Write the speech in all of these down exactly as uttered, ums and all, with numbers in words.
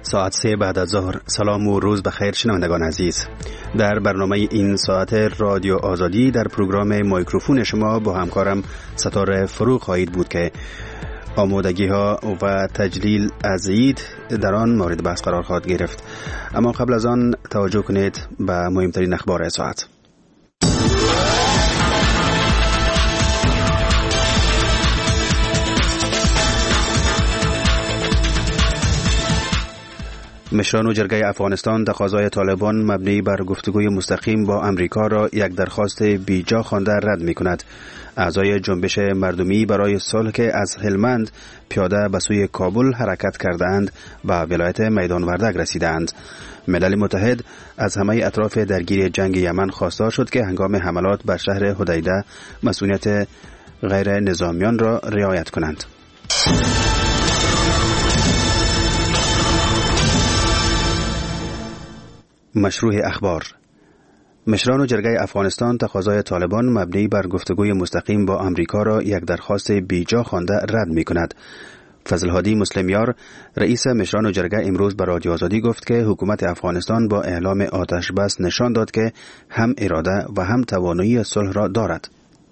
ساعت سه بعد از ظهر. سلام و روز بخیر شنوندگان عزیز. در برنامه این ساعت رادیو آزادی در پروگرام میکروفون شما با همکارم ستاره فروغ خواهید بود که آمادگی ها و تجلیل از عید در آن مورد بحث قرار خواهد گرفت. اما قبل از آن توجه کنید به مهمترین اخبار ساعت. مشران جرگه افغانستان تقاضای طالبان مبنی بر گفتگوی مستقیم با امریکا را یک درخواست بیجا خوانده رد می کند. اعضای جنبش مردمی برای صلح که از هلمند پیاده به سوی کابل حرکت کردند به ولایت میدان وردک رسیدند. ملل متحد از همه اطراف درگیر جنگ یمن خواستار شد که هنگام حملات بر شهر حدیده مسئولیت غیر نظامیان را رعایت کنند. مشروع اخبار. مشران جرگه افغانستان تقاضای طالبان مبنی بر گفتگوی مستقیم با امریکا را یک درخواست بیجا خوانده رد می کند. فضل هادی مسلمیار رئیس مشران جرگه امروز به رادیو آزادی گفت که حکومت افغانستان با اعلام آتش بس نشان داد که هم اراده و هم توانایی صلح را دارد.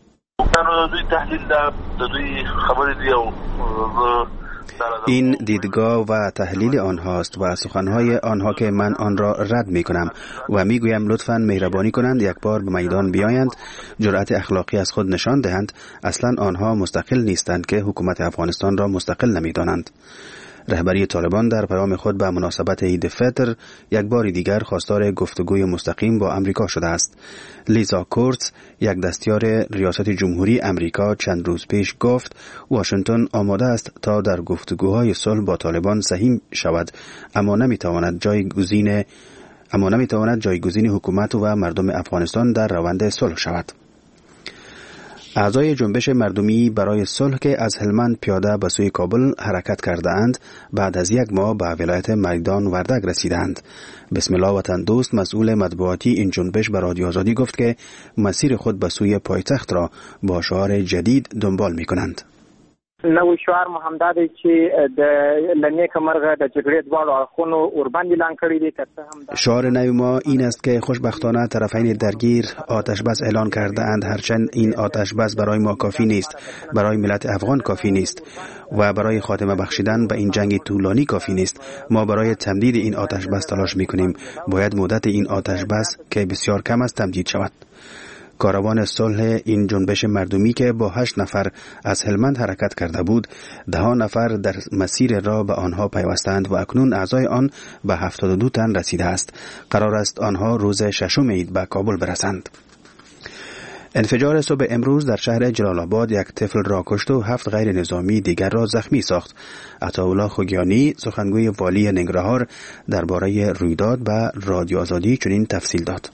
این دیدگاه و تحلیل آنهاست و سخنهای آنها که من آن را رد می کنم و می گویم لطفاً مهربانی کنند یک بار به میدان بیایند، جرأت اخلاقی از خود نشان دهند. اصلاً آنها مستقل نیستند که حکومت افغانستان را مستقل نمی دانند. رهبری طالبان در پیام خود به مناسبت عید فطر یک بار دیگر خواستار گفتگوی مستقیم با امریکا شده است. لیزا کورتز، یک دستیار ریاست جمهوری امریکا، چند روز پیش گفت واشنگتن آماده است تا در گفتگوهای صلح با طالبان سهیم شود، اما نمیتواند جایگزین اما نمیتواند جایگزین حکومت و مردم افغانستان در روند صلح شود. اعضای جنبش مردمی برای صلح که از هلمند پیاده به سوی کابل حرکت کرده اند بعد از یک ماه به ولایت میدان وردک رسیدند. بسم الله وطن دوست، مسئول مطبوعاتی این جنبش به رادیو آزادی گفت که مسیر خود به سوی پایتخت را با شعار جدید دنبال می کنند. نو شعار محمد دی چې د لنیک مرغه د جګړې دواړو اړخونو اوربند اعلان کړی دی. شعار نو ما این است که خوشبختانه طرفین درگیر آتش بس اعلان کرده اند، هرچند این آتش بس برای ما کافی نیست، برای ملت افغان کافی نیست و برای خاتمه بخشیدن به این جنگ طولانی کافی نیست. ما برای تمدید این آتش بس تلاش میکنیم. باید مدت این آتش بس که بسیار کم است تمدید شود. کاروان صلح این جنبش مردمی که با هشت نفر از هلمند حرکت کرده بود، ده نفر در مسیر را به آنها پیوستند و اکنون اعضای آن به هفتاد و دو تن رسیده است. قرار است آنها روز ششم عید به کابل برسند. انفجار صبح امروز در شهر جلال آباد یک طفل را کشت و هفت غیر نظامی دیگر را زخمی ساخت. عطاالله خوگیانی، سخنگوی والی ننگرهار، درباره رویداد به رادیو آزادی چنین تفصیل داد.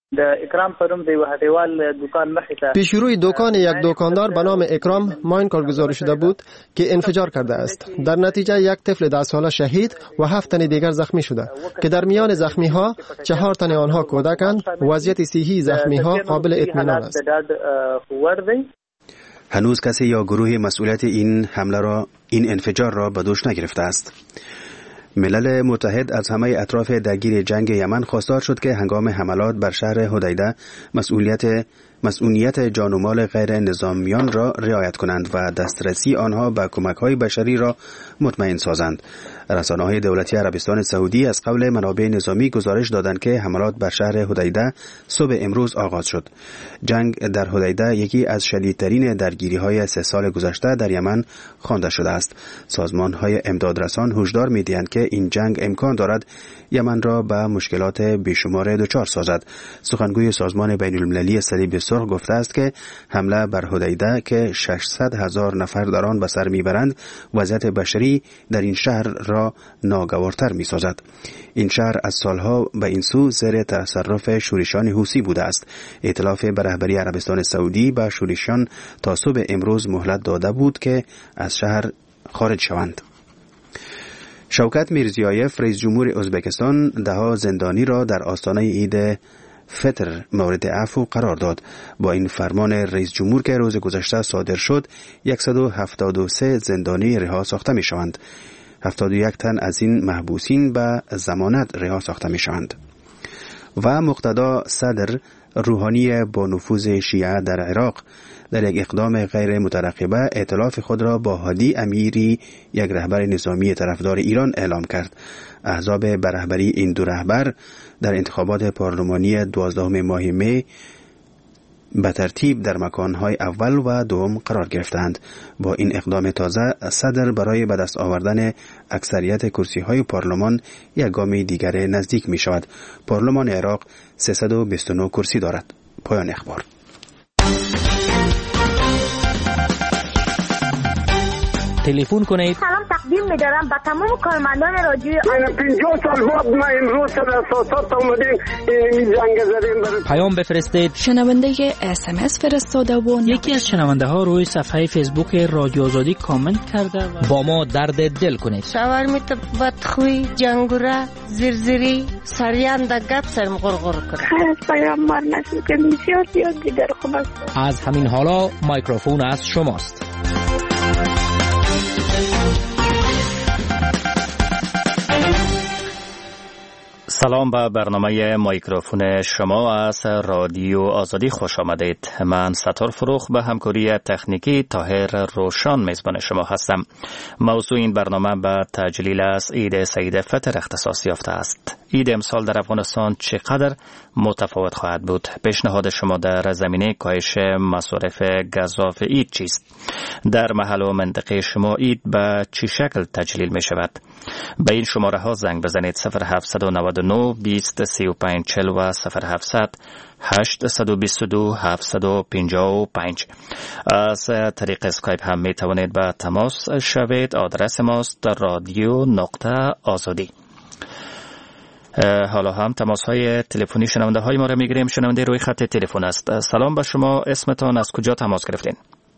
پیش روی دکان یک دکاندار به نام اکرام ماین کارگزاری شده بود که انفجار کرده است. در نتیجه یک طفل ده ساله شهید و هفت تن دیگر زخمی شده که در میان زخمی ها چهار تن آنها کودکند. وضعیت صحی زخمی ها قابل اطمینان است. هنوز کسی یا گروه مسئولیت این حمله را این انفجار را به دوش نگرفته است. ملل متحد از همه اطراف درگیر جنگ یمن خواستار شد که هنگام حملات بر شهر حدیده مسئولیت مسئولیت جان و مال غیر نظامیان را رعایت کنند و دسترسی آنها به کمک‌های بشری را مطمئن سازند. رسانه‌های دولتی عربستان سعودی از قبل منابع نظامی گزارش دادند که حملات بر شهر حدیده صبح امروز آغاز شد. جنگ در حدیده یکی از شدیدترین درگیری‌های سه سال گذشته در یمن خوانده شده است. سازمان‌های امدادرسان هشدار می‌دهند که این جنگ امکان دارد یمن را به مشکلات بیشمار دچار سازد. سخنگوی سازمان بین‌المللی صلیب سرخ گفته است که حمله بر حدیده که ششصد هزار نفر در آن به سر میبرند وضعیت بشری در این شهر را ناگوارتر میسازد. این شهر از سالها به این سو زیر تصرف شورشیان حوثی بوده است. ائتلاف به رهبری عربستان سعودی به شورشیان تا صبح امروز مهلت داده بود که از شهر خارج شوند. شوکت میرزیایف رئیس جمهور ازبکستان ده زندانی را در آستانه عید فطر مورد عفو قرار داد. با این فرمان رئیس جمهور که روز گذشته صادر شد، صد و هفتاد و سه زندانی رها ساخته می شوند. هفتاد و یک تن از این محبوسین به ضمانت رها ساخته می شوند. و مقتدا صدر روحانی با نفوذ شیعه در عراق در یک اقدام غیر مترقبه ائتلاف خود را با هادی امیری، یک رهبر نظامی طرفدار ایران، اعلام کرد. احزاب به رهبری این دو رهبر در انتخابات پارلمانی دوازدهم ماه می به ترتیب در مکانهای اول و دوم قرار گرفتند. با این اقدام تازه صدر برای به دست آوردن اکثریت کرسی‌های پارلمان یک گام دیگر نزدیک می شود. پارلمان عراق سیصد و بیست و نه کرسی دارد. پایان اخبار. تلفن کنید. سلام تقدیم می‌دارم به تمام کارمندان رادیو. من پنجاه سال بعد ما امروز در اساسات اومدیم این جنگ زدیم. پیام بفرستید. شنونده اس ام اس فرستاده و یکی از شنونده ها روی صفحه فیسبوک رادیو آزادی کامنت کرده و با ما درد دل کنید. شاور میت بدخوی جنگوره زرزری سریان د گپ سرم غرغر کنه. خیر پیام مار نشد که بسیار زیاد دیگر خوب است. از همین حالا میکروفون از شماست. سلام به برنامه میکروفون شما از رادیو آزادی خوش آمدید. من ستار فروخ به همکاری تکنیکی طاهر روشان میزبان شما هستم. موضوع این برنامه به تجلیل از عید سید فطر اختصاص یافته است. عید امسال در افغانستان چقدر متفاوت خواهد بود؟ پیشنهاد شما در زمینه کاهش مصارف گزاف عید چیست؟ در محل و منطقه شما عید به چه شکل تجلیل می شود؟ به این شماره ها زنگ بزنید صفر هفت نه نه بیست سی و پنج چهل و صفر هفت هشت دو دو هفت پنج پنج. از طریق اسکایپ هم می توانید به تماس شوید. آدرس ماست رادیو نقطه آزادی. حالا هم تماس های تلفنی شنونده های ما را می گیریم. شنونده روی خط تلفن است. سلام به شما، اسمتان، از کجا تماس گرفتین؟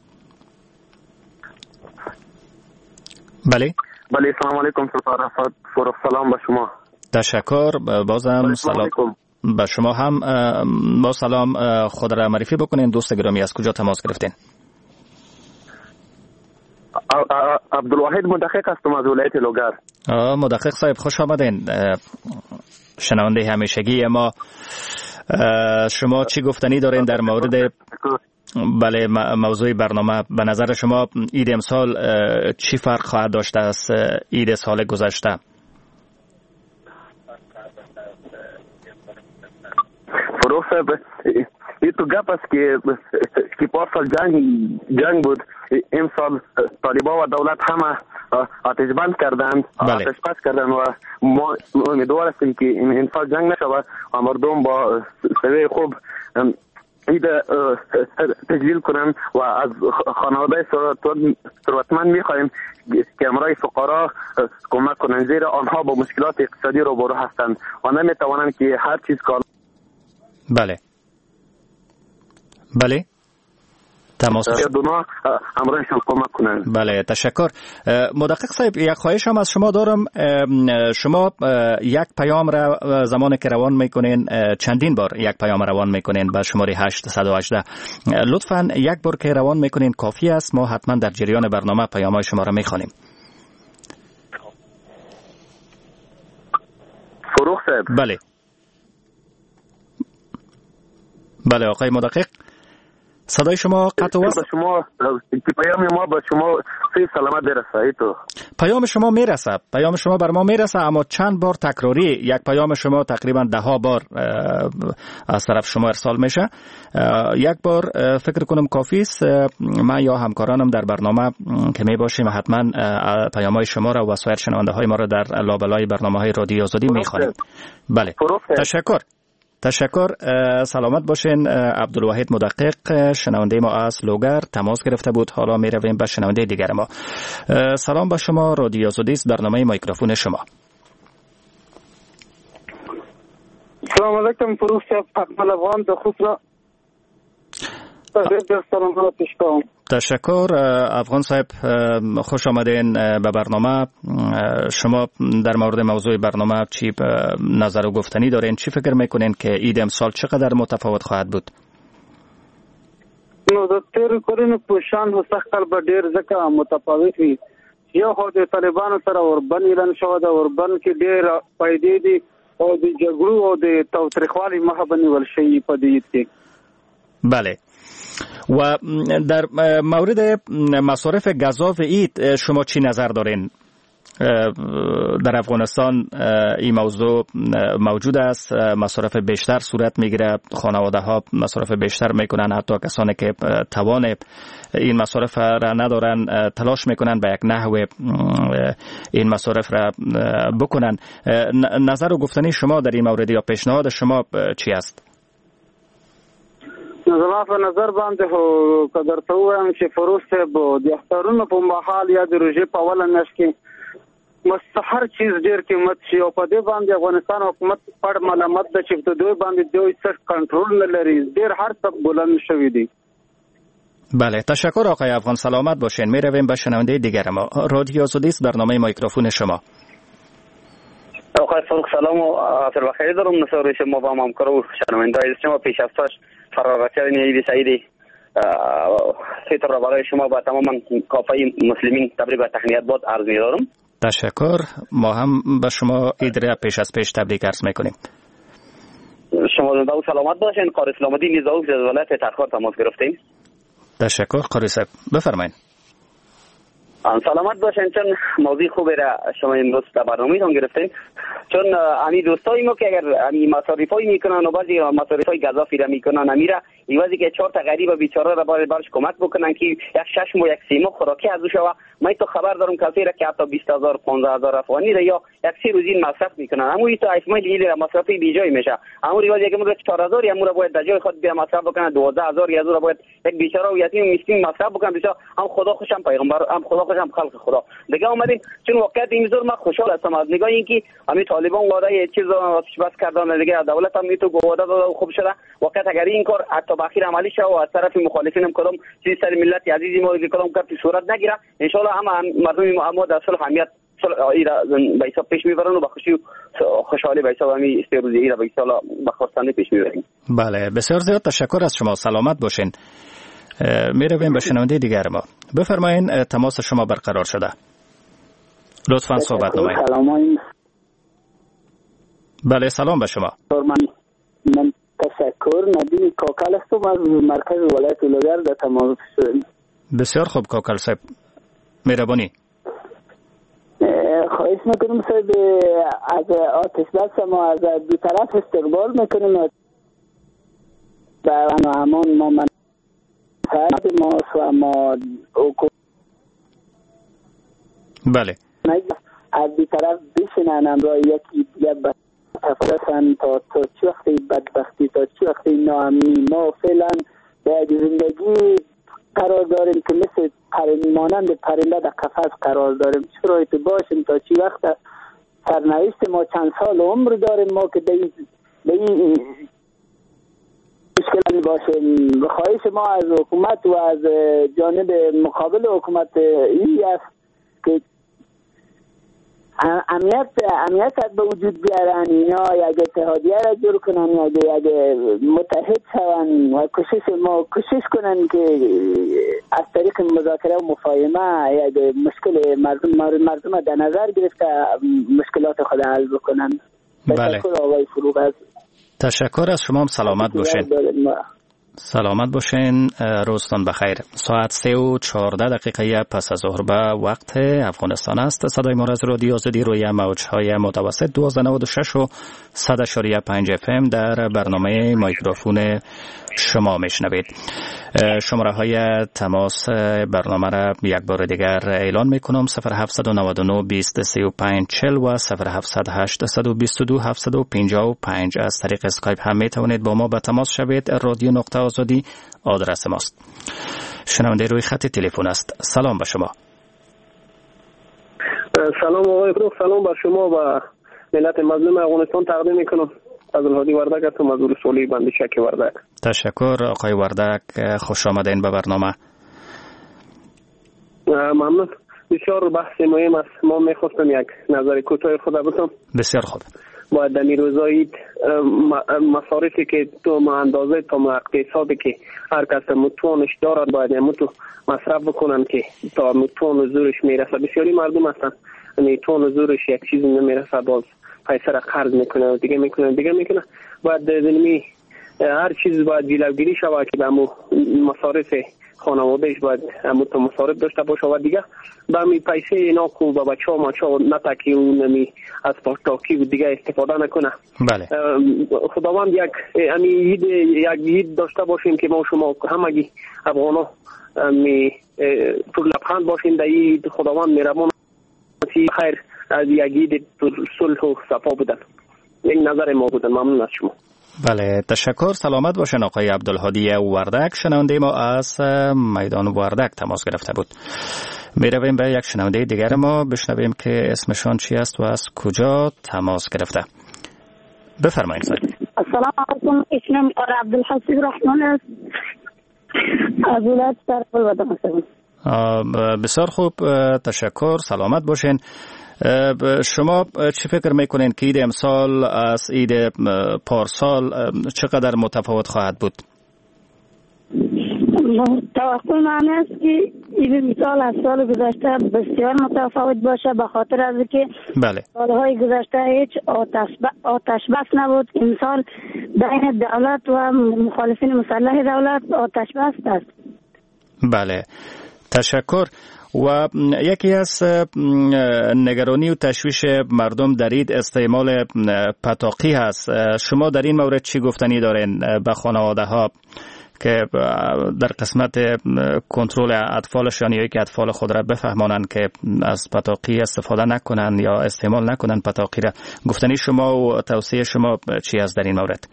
بله بله سلام علیکم ستاره فروخ، سلام به شما. تشکر. بازم سلام به شما هم. با سلام خود را معرفی بکنین دوست گرامی، از کجا تماس گرفتین؟ عبدالواحد مدقق هستم از ولایت لوگر. مدقق صاحب خوش آمدین. شنونده همیشگی ما، شما چی گفتنی دارین در مورد بله موضوع برنامه؟ به نظر شما عید امسال چی فرق خواهد داشته از عید سال گذشته؟ فروخ صاحب این تو گپ است که که پارسال جنگ جنگ بود، امسال طالبان و دولت همه آتش بند کردند، آتش بس کردند و ما امیدوار هستیم که این امسال جنگ نشود و مردم با سوی خوب عید تجلیل کنند و از خانواده ثروتمند میخواهیم که امرای فقرا کمک کنند، زیرا آنها با مشکلات اقتصادی روبرو هستند و نمیتوانند که هر چیز کار. بله بله تماس دونا امرایشان کمک کنند. بله تشکر. مدقق صاحب یک خواهش هم از شما دارم. شما یک پیام را زمانی که روان میکنین، چندین بار یک پیام روان میکنین به شماره هشت یک هشت، لطفاً یک بار که روان میکنین کافی است. ما حتما در جریان برنامه پیام‌های شما را میخوانیم. فروخ صاحب. بله بله آقای مدقق، صدای شما قطع و وصل. شما پیام ما به شما صحیح سلامت برسه. تو پیام شما میرسه، پیام شما بر ما میرسه، اما چند بار تکراری یک پیام شما تقریبا ده ها بار از طرف شما ارسال میشه. یک بار فکر کنم کافی است. من یا همکارانم در برنامه که می باشیم حتما پیام های شما را و سایر شنونده های ما را در لابلای برنامه های رادیو آزادی میخوانیم. بله تشکر. تشکر. سلامت باشین. عبدالواحد مدقق شنونده ما از لوگر تماس گرفته بود. حالا می رویم به شنونده دیگر ما. سلام به شما، رادیو آزادی است، برنامه میکروفون شما. سلام علیکم فروخ صاحب، اقبال افغان د خوصرا در سلام ها پیش کنم. تشکر. افغان صاحب خوش آمدین به برنامه. شما در مورد موضوع برنامه چی نظر و گفتنی دارین؟ چی فکر میکنین که عید امسال چقدر متفاوت خواهد بود؟ نو د تیر کورونو په شان هو سختل به ډیر ځکه متفاوت وي یا خود طالبانو سره اوربن اعلان شو د اوربن کې ډېر فائدې دي او د جګړو او د تاوتریخوالي مخه بنول شي په دې کې. بله. و در مورد مصارف گزاف عید شما چی نظر دارین؟ در افغانستان این موضوع موجود است، مصارف بیشتر صورت میگیره، خانواده ها مصارف بیشتر میکنن، حتی کسانی که توان این مصارف را ندارن تلاش میکنن به یک نحو این مصارف را بکنن. نظر و گفتنی شما در این مورد یا پیشنهاد شما چی است؟ زما په نظر باندې هو قدرته وایم چې فروز صاحب د اخترونو په مهال یا د روژې په اوله میاشت کې مستحر چیز ډیر قیمت شي او په دې باندې افغانستان حکومت پړ ملامت ده چې د دوی باندې دوی څه کنټرول نه لري، ډیر هر څه بلند شوی دی. بله، تشکر آقای افغان، سلامت باشین. می رویم به شنونده دیگر ما. رادیو آزادی است، برنامه میکروفون شما. آقای فروخ سلام و عصر بخیر دارم. نصار شما با همکار و شنونده شما پیش از پیش فرارچه نیدی سعیدی فطر را برای شما با تمام کافه مسلمین تبریک و تهنیت باد عرض می‌دارم. تشکر. ما هم به شما عید را پیش از پیش تبریک عرض می‌کنیم. شما زنده و سلامت باشین. قاری اسلام الدین نیزاوی از ولایت ترخار تماس گرفتیم. تشکر قاری صاحب، بفرمایید. سلامت باشین. چون موضوع خوبی را شما امروز در برنامه‌تون گرفتین، چون امی دوستای ما که اگر امی مصارفای میکنن و بعضی مصارفای گزافی را میکنن امیره ایوازی که چهار تا غریب بیچاره را باید برش کمک بکنن که یک شش ماه یک سه ماه خوراکی از اوش و من تو خبر دارم کسی را که حتی بیست هزار پانزده هزار افغانی را یا یک سه روزی مصرف میکنن، اما این تو اسمای دیگه را مصرفی بیجای میشه. اما ایوازی که مورد چهار هزار یا مورد باید در جای خود بیا مصرف بکنن دوازده هزار یا زور باید یک بیچاره و یتیم مسکین مصرف بکنن. بسیار هم خدا خوشم پیغمبر هم خدا خوشم خلق خدا دیگه اومدیم. چون واقعیت این زور من خوشحال هستم از نگاه اینکه همین طالبان وعده یه چیز آتش بس کردن دیگه دولت هم میتو وعده داده خوب شده. واقعیت اگر این کار حتی به اخیر عملی شه و از طرف مخالفین هم کدام چیز سر ملت عزیزی ما که کدام کار صورت نگیره، ان شاء الله هم مردم ما در صلح همیت ایرا به حساب پیش میبرن و با خوشی خوشحالی به حساب همین استروزی ایرا به حساب بخواستنی پیش میبریم. بله، بسیار زیاد تشکر از شما. سلامت باشین. میرویم به شنونده دیگر ما. بفرمایین تماس شما برقرار شده. لطفاً صحبت نمایید. بله، سلام به شما. من تشکر. ندیم کاکل هستم از مرکز ولایت لوگر در تماس شدم. بسیار خوب کاکل صاحب، مهربانی. خواهش میکنم صاحب از آتش بس ما از دو طرف استقبال میکنیم و همان ما من ما و ما بله از دو طرف بشنن امرای یکی دیگه تفرسن تا تا چی وقتی بدبختی تا چی وقتی ناامنی ما فعلا به زندگی قرار داریم که مثل پرنده مانند پرنده در قفس قرار داریم. شرایط باشیم تا چی وقت سرنوشت ما چند سال عمر داریم ما که به این مشکل باشیم. خواهش ما از حکومت و از جانب مقابل حکومت این است که امنیت امنیت به وجود بیارن، اینا یک اتحادیه را جور کنن، یک یک متحد شون و کوشش ما کوشش کنن که از طریق مذاکره و مفاهمه یک مشکل مردم مردم در نظر گرفته مشکلات خود حل بکنن. بله. تشکر آقای فروغ. از تشکر از شما. سلامت باشین. سلامت باشین. روزتان بخیر. ساعت سه و چهارده دقیقه پس از ظهر به وقت افغانستان است. صدای ما از رادیو آزادی روی موج‌های متوسط دویست و نود و شش و صد اشاریه پنج اف ام در برنامه میکروفون شما میشنوید. شماره های تماس برنامه را یک بار دیگر اعلان میکنم: صفر هفت نه نه بیست سی و پنج چهل و صفر هفت هشت دو دو هفت پنج پنج. از طریق اسکایپ هم میتوانید با ما به تماس شوید. رادیو نقطه آزادی آدرس ماست. شنونده روی خط تلفن است. سلام به شما. سلام آقای فروخ، سلام بر شما و ملت مظلوم افغانستان تقدیم میکنم. از الهادی وردک هستم، از رسولی بندی شک وردک. تشکر آقای وردک، خوش آمدین به برنامه. ممنون. بسیار بحث مهم است. ما میخواستم یک نظر کوتاه خود بدم. بسیار خوب. باید در روزایی مصارفی که تو ما اندازه تا ما اقتصادی که هر کس متوانش دارد باید متو مصرف بکنن که تا متوان و زورش میرسه. بسیاری مردم هستن متوان و زورش یک چیز نمیرسه، باز پیسه را قرض میکنه و دیگه میکنه دیگه میکنه. باید دلمی هر چیز باید جلوگیری شود که به مصارف خانوادهش باید همون تو مصارف داشته باشه و دیگه به می پیسه اینا کو به بچه ها مچه ها نتکی اون نمی از پاکتاکی و دیگه استفاده نکنه. بله. خداوند یک امی اید یک اید داشته باشیم که ما شما همگی افغانا می پر لبخند باشیم در اید. خداوند مهربان خیر از یک اید صلح و صفا بودن. یک نظر ما بودن. ممنون از شما. بله، تشکر. سلامت باشن آقای عبدالهادی وردک. شنونده ما از میدان وردک تماس گرفته بود. می رویم به یک شنونده دیگر ما بشنویم که اسمشان چی است و از کجا تماس گرفته. بفرمایید. السلام علیکم. اسمم آقای عبدالحسیب رحمان است. از ولایت سرپل وطن هستم. بسیار خوب، تشکر. سلامت باشین. شما چه فکر میکنین که عید امسال از عید پارسال چقدر متفاوت خواهد بود؟ توقع من است که عید امسال از سال گذشته بسیار متفاوت باشه، به خاطر از که بله. سالهای گذشته هیچ آتش آتش بس نبود. امسال بین دولت و مخالفین مسلح دولت آتش بس است. بله، تشکر. و یکی از نگرانی و تشویش مردم در عید استعمال پتاقی هست. شما در این مورد چی گفتنی دارین به خانواده ها که در قسمت کنترل اطفالشان یا که اطفال خود را بفهمانند که از پتاقی استفاده نکنند یا استعمال نکنند پتاقی را؟ گفتنی شما و توصیه شما چی است در این مورد؟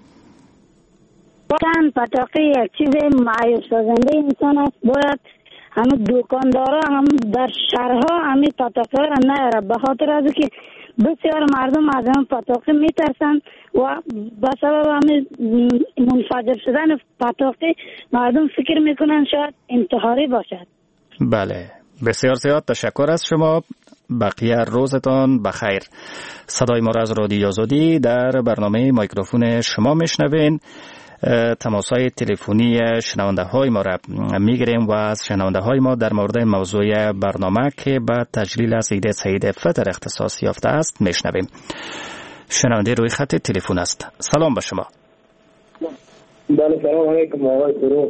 واقعا پتاقی یک چیز معیوب سازنده انسان است. باید همه دکاندارا هم در شهرها همه پتاقی را نیاره، به خاطر از که بسیار مردم از هم پتاقی میترسن و به سبب همه منفجر شدن پتاقی مردم فکر میکنن شاید انتحاری باشد. بله، بسیار زیاد تشکر از شما. بقیه روزتان بخیر. صدای ما را از رادیو آزادی در برنامه میکروفون شما میشنوین. تماس‌های تلفنی شنونده های ما را میگیریم و از شنونده های ما در مورد موضوع برنامه که به تجلیل از عید سعید فطر اختصاص یافته است میشنویم. شنونده روی خط تلفن است. سلام به شما. بله، سلام علیکم آقای فروغ.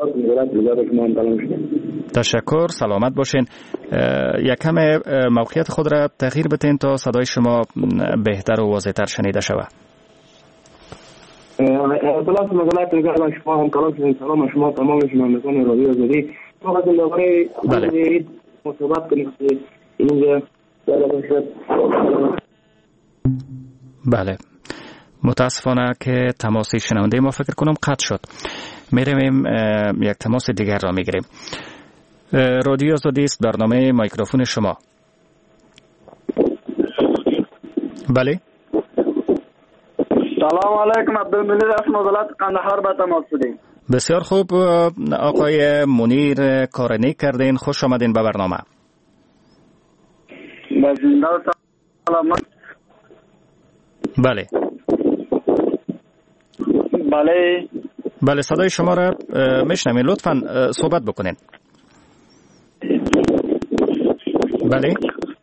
تشکر. سلامت باشین. یک کم موقعیت خود را تغییر بدین تا صدای شما بهتر و واضح‌تر شنیده شود. اطلاعات مزالات نگاه شما هم کلام شدین. سلام شما تمام شنوندگان رادیو آزادی. ما از درباره عید صحبت کنیم که اینجا بله، متاسفانه که تماس شنونده ما فکر کنم قطع شد. میریم یک تماس دیگر را میگیریم. رادیو آزادی است، برنامه میکروفون شما. بله. سلام علیکم. عبدالمنیر از مزالات قندهار به تماس شدیم. بسیار خوب آقای منیر، کار نیک کردین. خوش آمدین به برنامه. زنده و سلامت. بله بله بله، صدای شما را میشنویم. لطفاً صحبت بکنین. بله.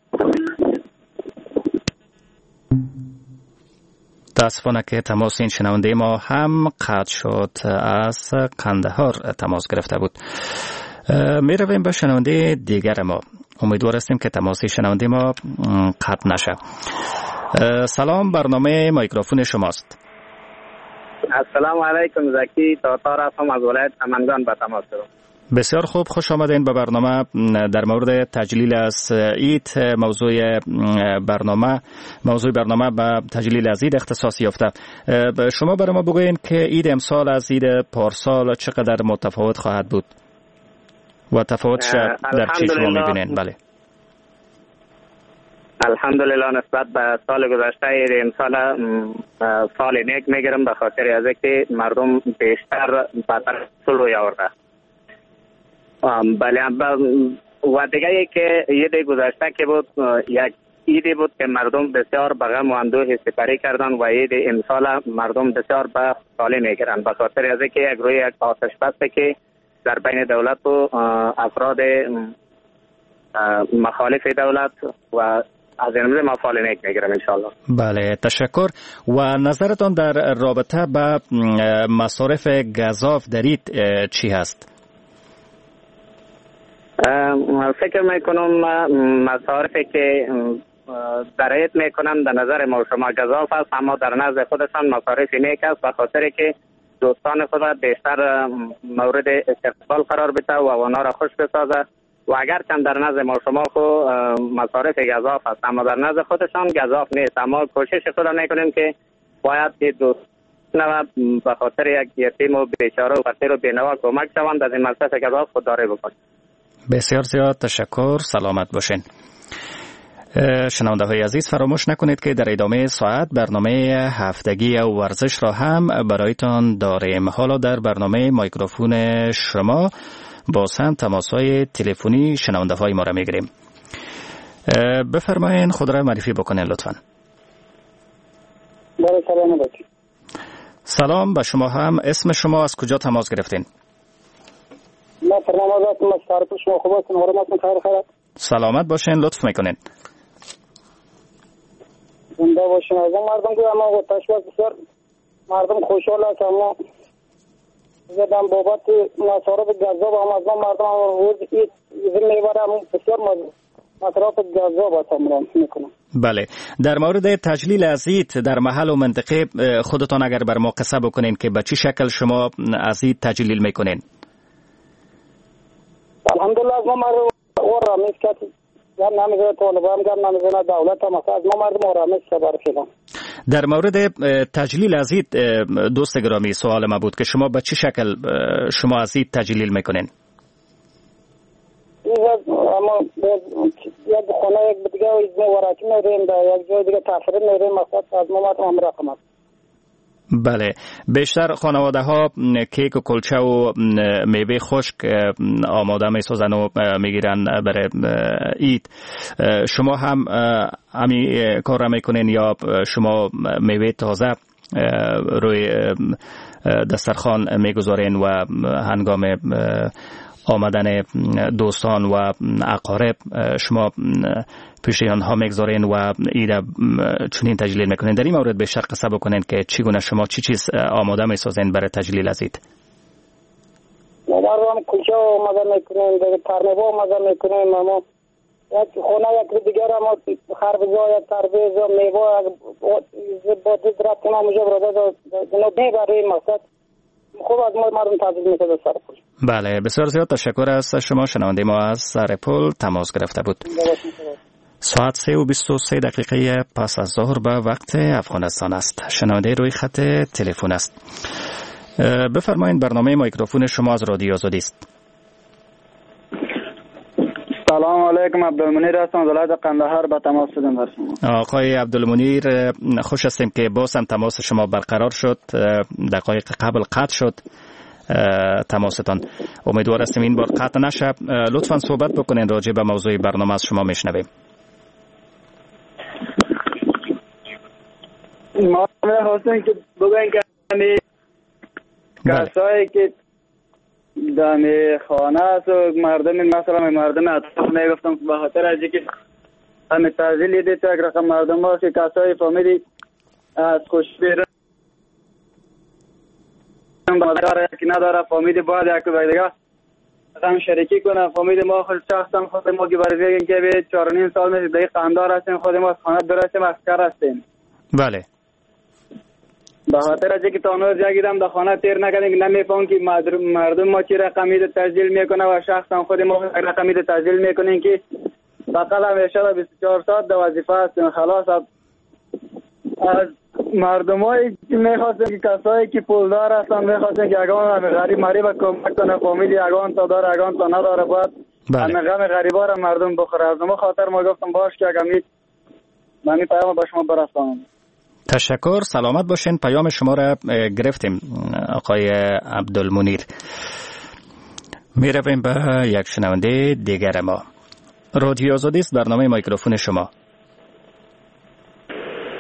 متاسفانه که تماس این شنونده ما هم قطع شد. از قندهار تماس گرفته بود. می رویم به شنونده دیگر ما. امیدوار هستیم که تماس شنونده ما قطع نشه. سلام، برنامه میکروفون شماست. السلام علیکم. زکی تاتار هستم از ولایت سمنگان به تماس شدم. بسیار خوب، خوش آمدین به برنامه. در مورد تجلیل از عید موضوع برنامه موضوع برنامه به تجلیل از عید اختصاص یافته. شما برای ما بگوین که عید امسال از عید پارسال چقدر متفاوت خواهد بود و تفاوتش در چی شما میبینین؟ بله. الحمدلله نسبت به سال گذشته عید امسال سال نیک میگیرم، به خاطر از اینکه مردم بیشتر به طرف صلح آورده. بله، و دیگه ای که عید گذشته که بود یک ایدی بود که مردم بسیار به غم و اندوه سپری کردند و عید امسال مردم بسیار به خوشحالی میگیرند به خاطر از اینکه یک روی یک آتش بسته که در بین دولت و افراد مخالف دولت و از این روز ما فعال نیک میگیرم انشالله. بله تشکر. و نظرتان در رابطه به مصارف گزاف درید چی هست؟ فکر میکنم مصارفی که درایت میکنم در نظر ما شما گزاف است، اما در نظر خودشان مصارفی نیک است به خاطر که دوستان خود بیشتر مورد استقبال قرار بده و اونا را خوش بسازه و اگر چند در نظر ما شما خو مصارف گزاف است اما در نظر خودشان گزاف نیست، اما کوشش خود میکنیم که باید که دوستان به خاطر یک یتیم و بیچاره و فقیر و بینوا کمک شوند از این مصرف گزاف خودداری بکنند. بسیار زیاد تشکر، سلامت باشین. شنونده های عزیز فراموش نکنید که در ادامه ساعت برنامه هفتگی ورزش را هم برایتان داریم. حالا در برنامه میکروفون شما با هم تماس های تلفنی شنونده های ما را میگیریم. بفرمایین خود را معرفی بکنین لطفا. سلام سلام به شما هم. اسم شما از کجا تماس گرفتین؟ ما فرنامه ما تعریف شما خوب است. حرمتتون خیر خیر. سلامت باشین، لطف میکنین. زنده باشین. از مردم که ما تشویق بسیار مردم خوشحال است، اما زدم بابت مصارف گزاف هم از ما مردم روز عید میبرم بسیار مصارف گزاف است امرام میکنم. بله، در مورد تجلیل از عید در محل و منطقه خودتان اگر بر ما قصه بکنین که به چه شکل شما از عید تجلیل میکنین؟ الحمدلله از ما مردم آرامیز که گم نمیزنه طالبان گم نمیزنه دولت هم از ما مردم آرامیز که برکیدم. در مورد تجلیل از عید دوست گرامی سوال ما بود که شما به چه شکل شما از عید تجلیل میکنین؟ اما یک خانه یک دیگه و ورکی میریم در یک جای دیگه تفریح میریم مقصد از ما مردم هم رقم است. بله، بیشتر خانواده ها کیک و کلچه و میوه خشک آماده میسازن و میگیرن برای عید. شما هم همی کار را میکنین یا شما میوه تازه روی دسترخوان میگذارین و هنگام آمدن دوستان و اقارب شما پیش آنها میگذارین و عید چنین تجلیل میکنین؟ در این مورد بیشتر قصه بکنین که چگونه شما چی چیز آماده میسازین برای تجلیل از عید؟ ما مردم کلچه آماده میکنیم، ترنبا آماده میکنیم، اما یک خونه یک دیگر ما خربزا یا تربیز و میوه با دید رفتیم همونجا براده میبریم مقصد خوب از ما مردم تجلیل میکنه سر پول. بله، بسیار زیاد تشکر از شما. شنونده ما از سرپل تماس گرفته بود. ساعت سه و بیست و سه دقیقه پس از ظهر به وقت افغانستان است. شنونده روی خط تلفن است. بفرمایید برنامه میکروفون شما از رادیو آزادی است. سلام علیکم، عبدالمنیر هستم از ولایت قندهار به تماس شدم بر شما. آقای عبدالمنیر خوش هستیم که باز هم تماس شما برقرار شد. دقایق قبل قطع شد تماستان. امیدوار هستیم این بار قطع نشه. لطفا صحبت بکنین راجع به موضوع برنامه از شما میشنویم. ما می‌خواستیم که بگوییم که کسایی که دمی خانه است و مردم مثلا مردم اطراف میگفتم به خاطر از اینکه همه تحصیل دیده یک رقم مردم هست که کسایی فامیلی از خوش بیرون داره که نداره فامیلی باید یک دیگه هم شریکی کنه. فامیلی ما خود شخصا خود ما که برای اینکه به چهار و نیم سال میشه دیگه قندار هستیم، خود ما از خانه درستیم اسکر هستیم. بله، به خاطر از اینکه تانوز یکیدم در خانه تیر نکردیم نمیفهم که مردم ما چی رقمی ده تسجیل میکنه و شخصا خود ما رقمی ده تسجیل میکنیم که فقط همیشه بیست و چهار ساعت در وظیفه هستیم. خلاص از مردم هایی که میخواستیم که کسایی که پولدار هستن میخواستیم که اگان غریب مریب کمک کنه فامیلی اگان تا داره اگان تا نداره باید همه غم غریبا را مردم بخوره. از ما خاطر ما گفتم باش که اگه من این پیام با شما برسانم. تشکر، سلامت باشین. پیام شما را گرفتیم آقای عبدالمنیر. می رویم به یک شنونده دیگر ما. رادیو آزادی است، برنامه میکروفون شما.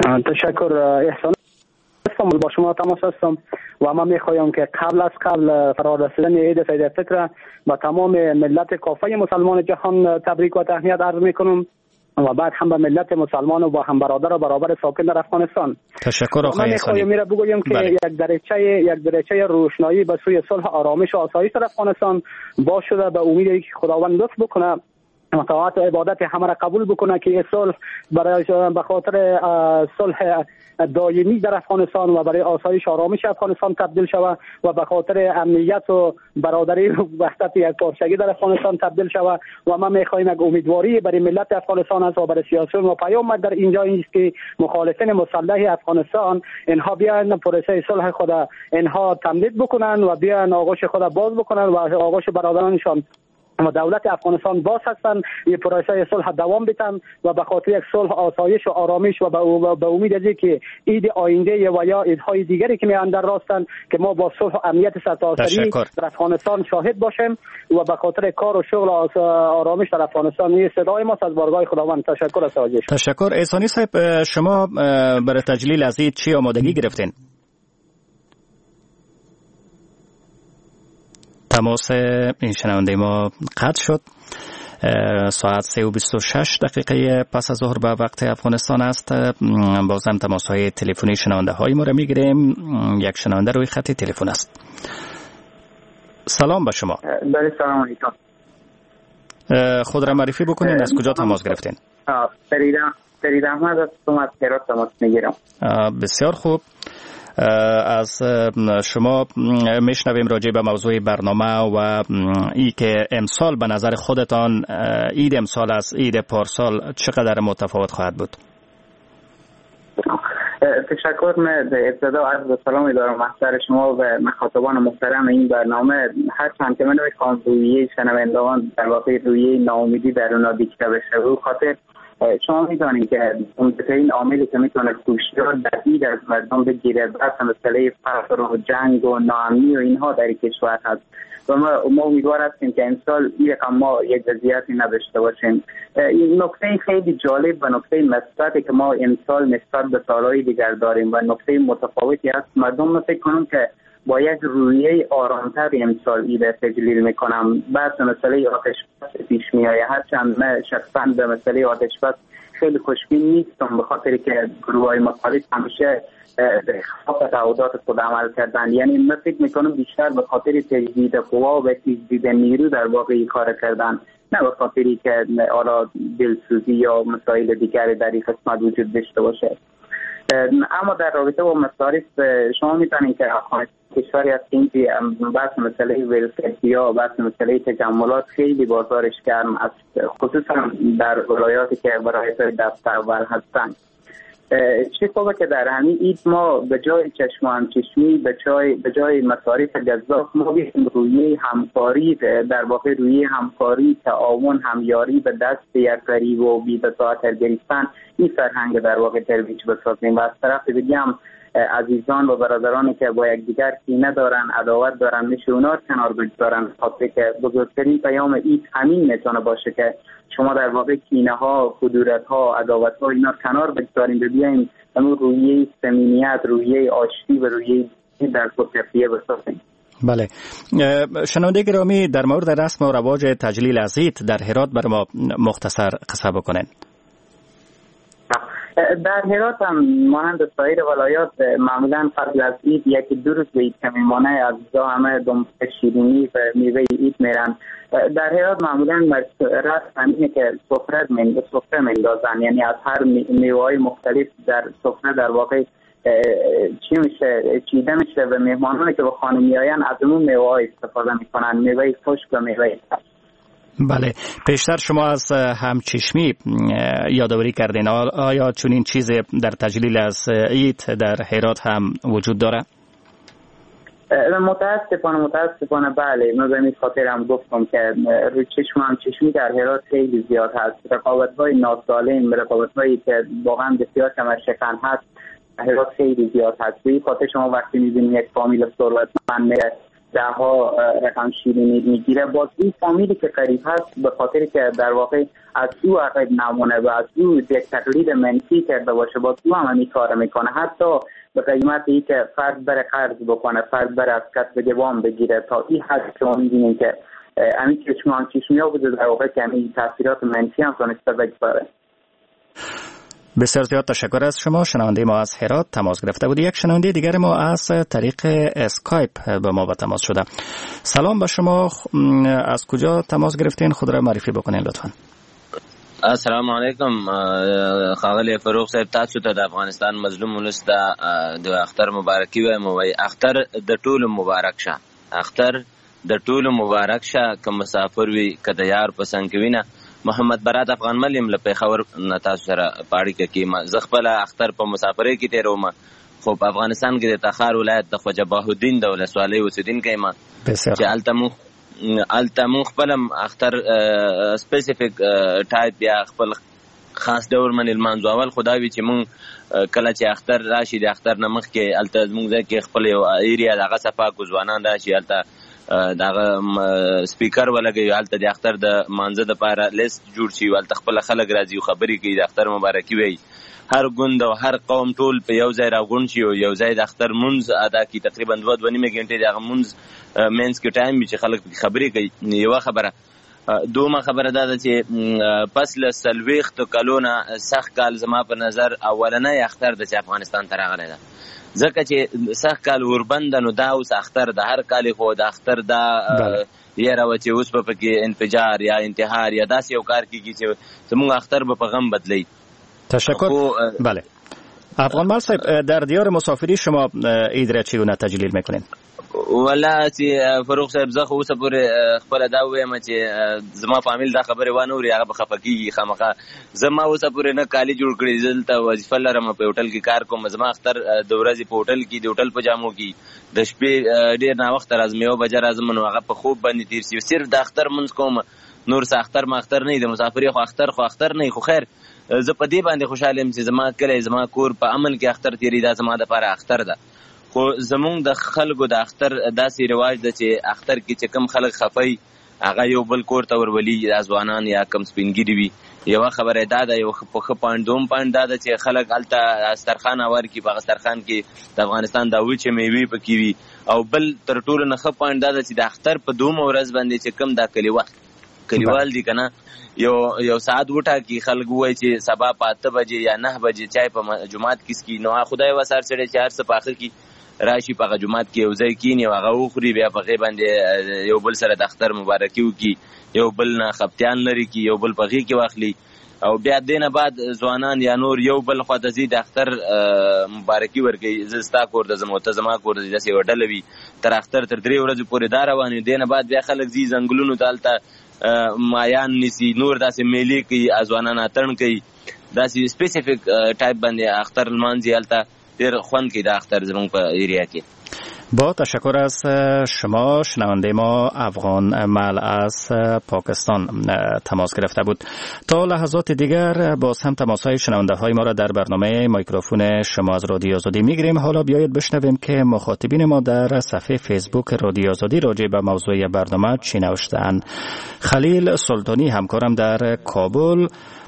تشکر احسان. با شما تماس هستم و من میخوایم که قبل از قبل فرارسیدن عید سید الفطر با تمام ملت کافه مسلمان جهان تبریک و تهنیت عرض میکنم و بعد هم به ملت مسلمان و با هم برادر و برابر ساکن در افغانستان. تشکر آقای احسانی. من میخوایم بگویم که بله. یک درجه یک درجه روشنایی به سوی صلح، آرامش و آسایش در افغانستان باز شده. به امید که خداوند لطف بکنه و طاعت و عبادت همه را قبول بکنه که صلح برای به خاطر صلح دائمی در افغانستان و برای آسایش آرامش افغانستان تبدیل شود و به خاطر امنیت و برادری و وحدت یک پارچگی در افغانستان تبدیل شود. و ما میخوایم یک امیدواری برای ملت افغانستان است و برای سیاسیون و پیام در اینجا است که مخالفین مسلح افغانستان اینها بیان پروسه صلح خود اینها تمدید بکنن و بیان آغوش خود باز بکنن و آغوش برادرانشان و دولت افغانستان باز هستند این پروسه صلح دوام بدن و به خاطر یک صلح، آسایش و آرامش و به امید از اینکه عید آینده و یا عیدهای دیگری که میان در راستن که ما با صلح و امنیت سرتاسری در افغانستان شاهد باشیم و به خاطر کار و شغل و آرامش در افغانستان این صدای ما از بارگاه خداوند. تشکر از توجه. تشکر. احسانی صاحب، شما برای تجلیل از عید چی آمادگی گرفتین؟ تماس این شنونده ما قطع شد. ساعت سه و بیست و شش دقیقه پس از ظهر به وقت افغانستان است. بازم تماس های تلفنی شنونده های ما را میگیریم. یک شنونده روی خط تلفن است. سلام به شما. بله سلام علیکم. خود را معرفی بکنین، از کجا تماس گرفتین؟ فرید فرید احمد از هرات تماس میگیرم. بسیار خوب. از شما میشنویم راجع به موضوع برنامه و ای که امسال به نظر خودتان عید امسال از عید پارسال چقدر متفاوت خواهد بود؟ تشکر. من ابتدا عرض سلامی دارم محضر شما و مخاطبان محترم این برنامه. هرچند که من میخوام رویه شنوندگان در واقع رویه ناامیدی در اونا دیکته بشه، رو خاطر شما میدانید که مهمترین عاملی که میتونه هوشیار در عید از مردم بگیره بحث مسئله فقر و جنگ و ناامنی و اینها در کشور هست و ما, ما امیدوار هستیم که امسال این رقم ما یک وضعیتی نداشته باشیم. این نکته خیلی جالب و نکته مثبتی که ما امسال نسبت به سالهای دیگر داریم و نکته متفاوتی است. مردم فکر کنم که با یک رویه آرامتر امسال عید تجلیل میکنم. بعد مسئله آتش بس پیش میآید. هرچند من شخصا به مسئله آتش بس خیلی خوشبین نیستم به خاطر که گروه‌های مخالف همیشه خلاف تعهدات خود عمل کردن. یعنی من فکر میکنم بیشتر به خاطر تجدید قوا و تجدید نیرو در واقع این کار کردن، نه به خاطری که حالا دلسوزی یا مسائل دیگری در این قسمت وجود داشته باشه. اما در رابطه با مصارف شما می‌دانید که افغانستان کشوری است که بحث مسئله ولفر یا بحث مسئله تجملات خیلی بازارش گرم است، خصوصا در ولایاتی که ولایت‌های دست اول هستند. چه خوبه که در همین عید ما به جای چشم و همچشمی به جای به جای مصارف گزاف ما بیشتر روی همکاری در واقع روی همکاری، تعاون، همیاری به دست یک غریب و بی بساطت گرفتن این فرهنگ در واقع ترویج بسازیم و از طرف دیگه هم عزیزان و برادرانی که با یکدیگر کینه دارن، عداوت دارن، میشه اونا کنار بگذارن. خاطر که بزرگترین پیام عید همین میتونه باشه که شما در واقع کینه ها، کدورت ها، عداوت ها اینا کنار بگذاریم، ببینیم اون رویه صمیمیت، رویه آشتی و رویه در خودکفیه بسازیم. بله. شنونده گرامی، در مورد رسم و رواج تجلیل از عید در هرات بر ما مختصر قصه بکنین. در هرات هم مانند سایر ولایات معمولا قبل از عید یکی دو روز به عید که میمانه عزیزا همه دنبال شیرینی و میوه عید میرن. در هرات معمولا رسم اینه که سفره من سفره میندازن، یعنی از هر میوه‌های مختلف در سفره در واقع چی میشه چیده میشه و مهمانانی که به خانه میآیند از اون میوه‌ها استفاده میکنن، میوه خشک و میوه تازه. بله. پیشتر شما از همچشمی یادآوری کردین، آیا چنین چیزی در تجلیل از عید در هرات هم وجود داره؟ متاسفانه متاسفانه بله. من به این خاطر هم گفتم که روی چشم همچشمی در هرات خیلی زیاد هست. رقابت‌های ناسالم، رقابت‌هایی که واقعا بسیار کمرشکن هست هرات خیلی زیاد هست. به این خاطر شما وقتی می‌بینید یک فامیل ثروتمند میره ده ها رقم شیرینی میگیره. باز این فامیلی که قریب هست به خاطر که در واقع از او عقب نمونه و از او یک تقلید منفی کرده باشه، باز او هم همی کار میکنه، حتی به قیمت ای که فرد بره قرض بکنه، فرد بره از کسب وام بگیره. تا این حد که ما می‌بینیم که همین چشمان چشمی ها بوده در واقع که همین تاثیرات منفی هم تونسته بگذاره. بسیار زیاد تشکر از شما. شنونده ما از هرات تماس گرفته بود. یک شنونده دیگر ما از طریق اسکایپ به ما با تماس شده. سلام به شما، از کجا تماس گرفتین؟ خود را معرفی بکنین لطفا. السلام علیکم. خاغلی فروغ صاحب، تاسو ته د افغانستان مظلوم ولس د اختر مبارکي وایم. وای اختر د ټولو مبارک شه، اختر د ټولو مبارک شه. که مسافر وي که د یار پسند کوي نه. محمد برات افغان ملیم له پیښور نه تاسو سره پاړی کې زه خپل اختر په مسافرۍ کې تیروم، خو په افغانستان کې د تخار ولایت د خواجه باهالدین د ولسوالۍ اوسیدونکی یم چې هلته مو هلته مو خپل اختر سپیسیفیک ټایپ یا خپل خاص ډول من لمانځو. اول خدا وی چې مونږ کله چې اختر راشي د اختر نه مخکې هلته زمونږ ځای کې خپل یو ایریا دغه صفا کو ځوانان راشي، هلته دغه سپیکر ولګي، هلته د اختر د مانځه دپاره لیست جوړ شي، هلته خپل خلک راځي او خبرې کوي، د اختر مبارکي وایي. هر ګوند او هر قوم ټول په یو ځای راغونډ شي او یو ځای د اختر مونځ ادا کړي. تقریبا دوه دوه نیمې ګنټې د هغه مونځ مینځ کې ټایم وي چې خلک خبرې کوي. یوه خبره. دومه خبره دا ده چې پس له څلوېښتو کلو نه سخت کال زما په نظر اولنی اختر ده چې افغانستان ته راغلی ده، ځکه چې سخت کال وربند نو دا اوس اختر ده. هر کال خو د اختر دا یاره وه چې اوس به پکې انفجار یا انتحار یا داسې یو کار کېږي چې زمونږ اختر به په غم بدلی. تشکر. بله افغان مال صاحب، در دیار مسافری شما عید را چگونه تجلیل میکنین؟ ولا چې فاروق صاحب زه خو اوسه پورې خپله دا ووایم چې زما فامیل دا خبرې وانه اوري، هغه به خفه کېږي خامخا. زما اوسه پورې نه کالي جوړ کړي، زه دلته وظیفه لرم، په هوټل کې کار کوم. زما اختر د ورځې په هوټل کې د هوټل په جامو کې د شپې ډېر ناوخته راځم، یوه بجه راځم، نو هغه په خوب باندې تېر شي. صرف د اختر مونځ کوم، نور څه اختر ما اختر نه وي، د مسافرۍ خو اختر خو اختر نه وي. خو خیر زه په دې باندې خوشحاله یم چې زما کلی زما کور په امن کې اختر تېري، دا زما دپاره اختر ده. خو زمونږ د خلکو د اختر داسې رواج ده چې اختر کې چې کم خلک خفی هغه یو بل کور ته ورولي، یا ځوانان یا کم سپینګیري وي. یوه خبره دا ده، یو په ښه پاینټ دوم پاینټ دا ده چې خلک هلته استرخان اور کي، په استرخان کې د افغانستان د وچې میوې پکې وي. او بل تر ټولو نه ښه پاینټ دا ده چې د اختر په دومه ورځ باندې چې کم دا کلیوال کلیوال دي که نه، یو یو ساعت وټاکي، خلک ووایي چې سبا په اته بجې یا نه بجې چای په جومات کې څکي. نو خدای وسار سړی چې هر څه پاخه کي راشي په هغه جومات کې یو ځای کیني او هغه وخوري، بیا په هغې باندې یو بل سره د اختر مبارکي وکړي، یو بل نه خفتیان لرې کړي، یو بل په هغې کې واخلي. او بیا دې نه بعد ځوانان یا نور یو بل خوا ته ځي د اختر مبارکي ورکوي. زه ستا کور ته ځم او ته زما کور ته ځي، داسې یوه ډله وي تر اختر تر درې ورځې پورې دا روان وي. دې نه بعد بیا خلک ځي ځنګلونو ته، هلته مایان نیسي، نور داسې میلې کوي، ځوانان اتڼ کوي، داسې سپیسیفیک ټایپ باندې اختر لمانځي. هلته ډېر خوند کوي دا اختر زمونږ په ایریا کې. با تشکر از شما. شنونده ما افغان مل از پاکستان تماس گرفته بود. تا لحظات دیگر باز هم تماس های شنونده های ما را در برنامه میکروفون شما از رادیو آزادی میگیریم. حالا بیایید بشنویم که مخاطبین ما در صفحه فیسبوک رادیو آزادی راجع به موضوع برنامه چی نوشتند. خلیل سلطانی همکارم در کابل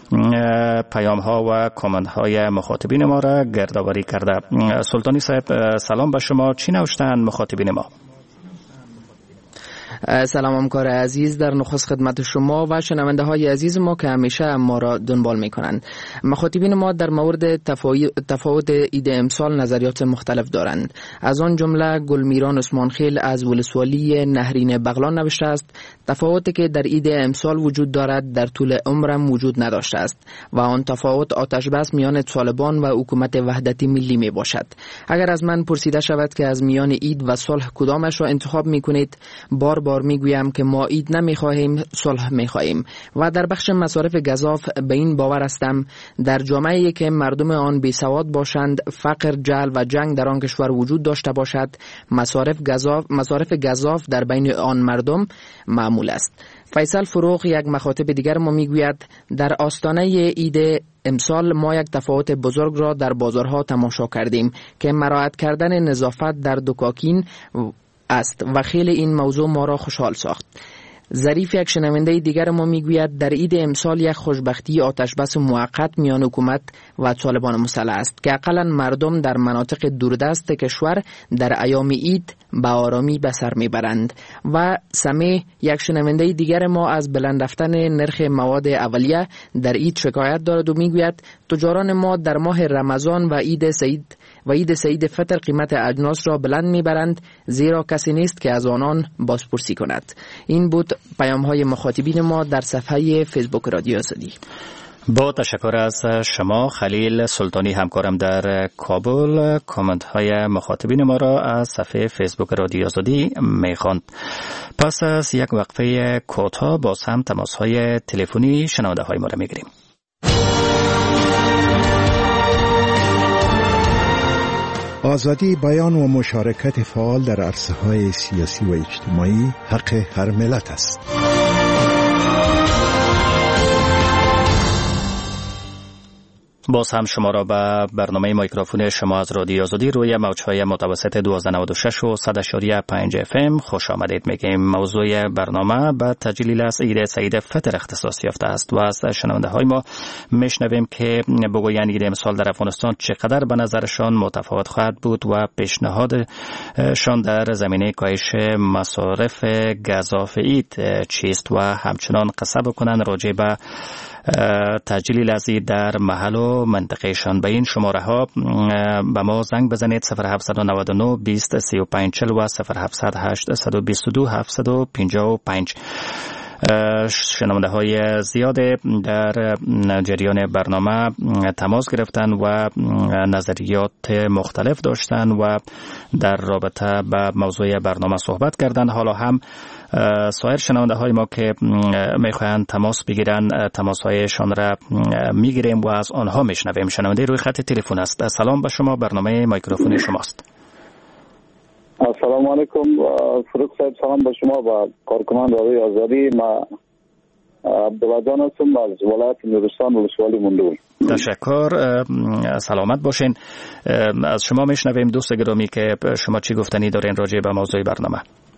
پیام ها و کامنت های مخاطبین ما را گردآوری کرده. سلطانی صاحب سلام به شما، چی نوشتن مخاطبین ما؟ سلام همکار عزیز، در نخست خدمت شما و شنونده های عزیز ما که همیشه ما را دنبال می کنند. مخاطبین ما در مورد تفاوت عید امسال نظریات مختلف دارند. از آن جمله گلمیران عثمانخیل از ولسوالی نهرین بغلان نوشته است: تفاوتی که در عید امسال وجود دارد در طول عمرم وجود نداشته است و آن تفاوت آتش بس میان طالبان و حکومت وحدتی ملی می باشد. اگر از من پرسیده شود که از میان عید و صلح کدامش را انتخاب می کنید، بار بار میگویم که ما عید نمیخواهیم، صلح میخواهیم. و در بخش مصارف گزاف به این باور هستم در جامعه‌ای که مردم آن بیسواد باشند، فقر، جهل و جنگ در آن کشور وجود داشته باشد، مصارف گزاف مصارف گزاف در بین آن مردم معمول است. فیصل فروغ یک مخاطب دیگر ما میگوید در آستانه عید امسال ما یک تفاوت بزرگ را در بازارها تماشا کردیم که مراعات کردن نظافت در دکاکین است و خیلی این موضوع ما را خوشحال ساخت. ظریف یک شنونده دیگر ما میگوید در عید امسال یک خوشبختی آتش بس موقت میان حکومت و طالبان مسلح است که اقلا مردم در مناطق دوردست کشور در ایام عید به آرامی به سر میبرند. و سمیع یک شنونده دیگر ما از بلند رفتن نرخ مواد اولیه در عید شکایت دارد و میگوید تجاران ما در ماه رمضان و عید سعید و عید سعید فطر قیمت اجناس را بلند میبرند زیرا کسی نیست که از آنان بازپرسی کند. این بود پیام های مخاطبین ما در صفحه فیسبوک رادیو آزادی. با تشکر از شما خلیل سلطانی همکارم در کابل کامنت های مخاطبین ما را از صفحه فیسبوک رادیو آزادی میخواند. پس از یک وقفه کوتاه باز هم تماس های تلفنی شنونده های ما را میگیریم. آزادی بیان و مشارکت فعال در عرصه‌های سیاسی و اجتماعی حق هر ملت است. باز هم شما را به برنامه میکروفون شما از رادیو آزادی روی موج‌های متوسط دویست و نود و شش و صد و پنج اف ام خوش آمدید میگیم. موضوع برنامه به تجلیل از عید سعید فطر اختصاص یافته است و از شنونده های ما میشنویم که بگویند عید امسال در افغانستان چقدر به نظرشان متفاوت خواهد بود و پیشنهادشان در زمینه کاهش مصارف گزاف عید چیست و همچنان قصه بکنند راجع به تجلیل از عید در محل و منطقهشان. به این شماره ها به ما زنگ بزنید صفر هفت نه نه بیست سی و پنج چهل و صفر هفت هشت دو دو هفت پنج پنج. شنونده های زیاد در جریان برنامه تماس گرفتن و نظریات مختلف داشتن و در رابطه به موضوع برنامه صحبت کردن. حالا هم سایر شنونده های ما که میخواهند تماس بگیرن تماس هایشان را میگیریم و از آنها میشنویم. شنونده روی خط تلفن است. سلام به شما، برنامه میکروفون شماست. السلام علیکم فروخ صاحب، سلام به شما و کارکنان رادیو آزادی. ما عبدالله جان هستم از ولایت نورستان ولسوالی مندول. تشکر، سلامت باشین. از شما میشنویم دوست گرامی که شما چی گفتنی دارین راجع به موضوع برنامه.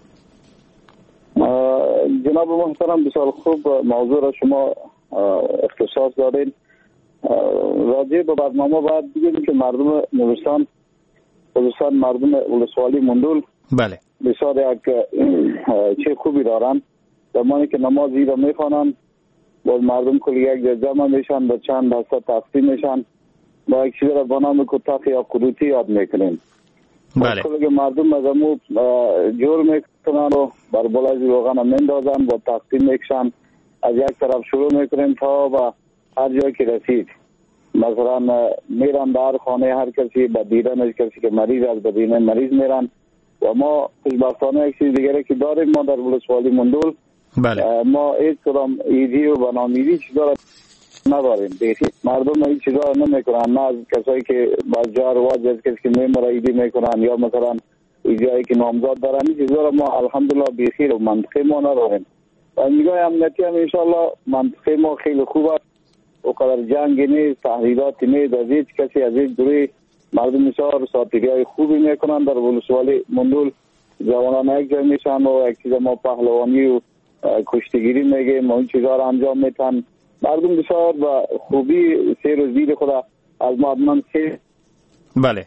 جناب محترم بسیار خوب موضوع را شما اختصاص دادین. راجع به برنامه باید بگیم که مردم نورستان خصوصا مردم ولسوالی مندول بله بسیار یک چه خوبی دارن. زمانی که نمازی را میخوانند با مردم کلی یک جمع میشن به چند دسته تقسیم میشن با یک چیز را به نام کتاف یا کروتی یاد میکنیم. بله کلی مردم از امو جور میکنن و بر بالای روغن میندازن با تقسیم میکشن. از یک طرف شروع میکنیم تا با هر جای که رسید. مثلا میرن در خانه هر کسی با دیدن کسی که مریض از بدینه مریض میرن و ما خوشبختانه یک چیز دیگره که داریم ما در ولسوالی مندول بله. ما هیچ کدام ایدی و بنامیدی چیزا را نداریم. دیگه مردم این چیزا را نمیکنن، نه از کسایی که بازار واج از کسی که میمره ایدی میکنن یا مثلا ایدیایی که نامزاد دارن. این چیزا را ما الحمدلله بخیر و منطقه ما نداریم و نگاه امنیتی هم انشالله منطقه ما خیلی خوب است. وقدر جنگ نیست، تحریدات نیست، از هیچ کسی از هیچ گروهی مردم بسیار سادگی های خوبی میکنن. در ولسوالی مندول جوانان یک جای میشن و یک چیز ما پهلوانی و کشتیگیری میگیم و این چیزها را انجام میتن. مردم بسیار با خوبی سیر و زیر خدا از مردمان سیر بله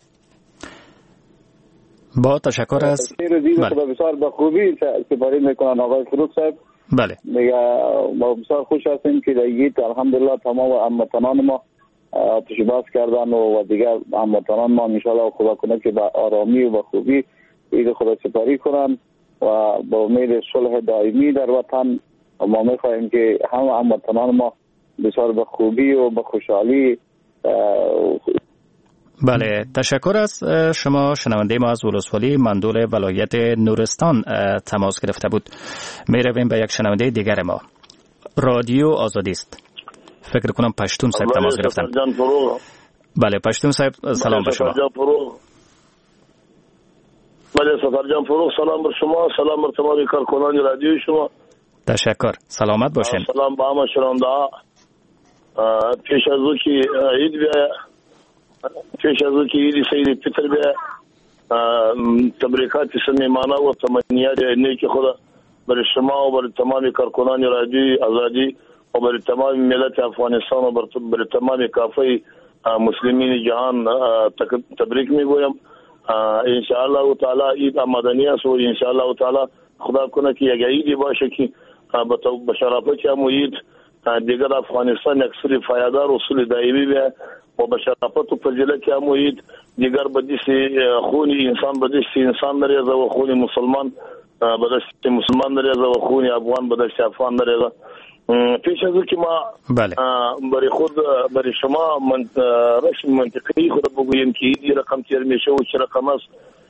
با تشکر از سیر و زیر بله. خدا بسیار با خوبی سپاری میکنن. آقای فروخ صاحب بله دیگه ما بسیار خوش هستیم که دیگه الحمدلله تمام هموطنان ما تشباس کردن و دیگر هموطنان ما انشاءالله خدا کنه که با آرامی و با خوبی عید خدا سپاری کنن و با امید صلح دائمی در وطن. ما میخواهیم که هم هموطنان ما بسیار با خوبی و با خوشحالی. بله تشکر از شما. شنونده ما از ولسوالی مندول ولایت نورستان تماس گرفته بود. می رویم به یک شنونده دیگر ما. رادیو آزادی است. فکر کنم پشتون صاحب تماس گرفتن. بله پشتون صاحب سلام به شما. بله سفرجان فروغ سلام بر شما، سلام بر تمام کارکنان رادیو شما. تشکر، سلامت باشین. سلام به همه شنونده ها. پیش از او که عید بیا پیش از او که عید سعید فطر بیا تبریکات صمیمانه و تمنیات نیک خدا برای شما و برای تمام کارکنان رادیوی آزادی و برای تمام ملت افغانستان و برای تمام کافه مسلمین جهان تبریک میگویم. ان شاء الله تعالی عید مدنی است و ان شاء الله تعالی خدا کنه که یک عیدی باشه که به شرافت هم عید دیگر افغانستان اکثر فایدار و اصول دائمی به و به شرافت و فضیلت هم عید دیگر به دست خون انسان به دست انسان نریزه و خون مسلمان به دست مسلمان نریزه و خون افغان به دست افغان نریزه. پیش از که ما بله. برای خود برای شما من رسم منطقی خود بگوییم که عیدی رقم تیر میشه و چه رقم است.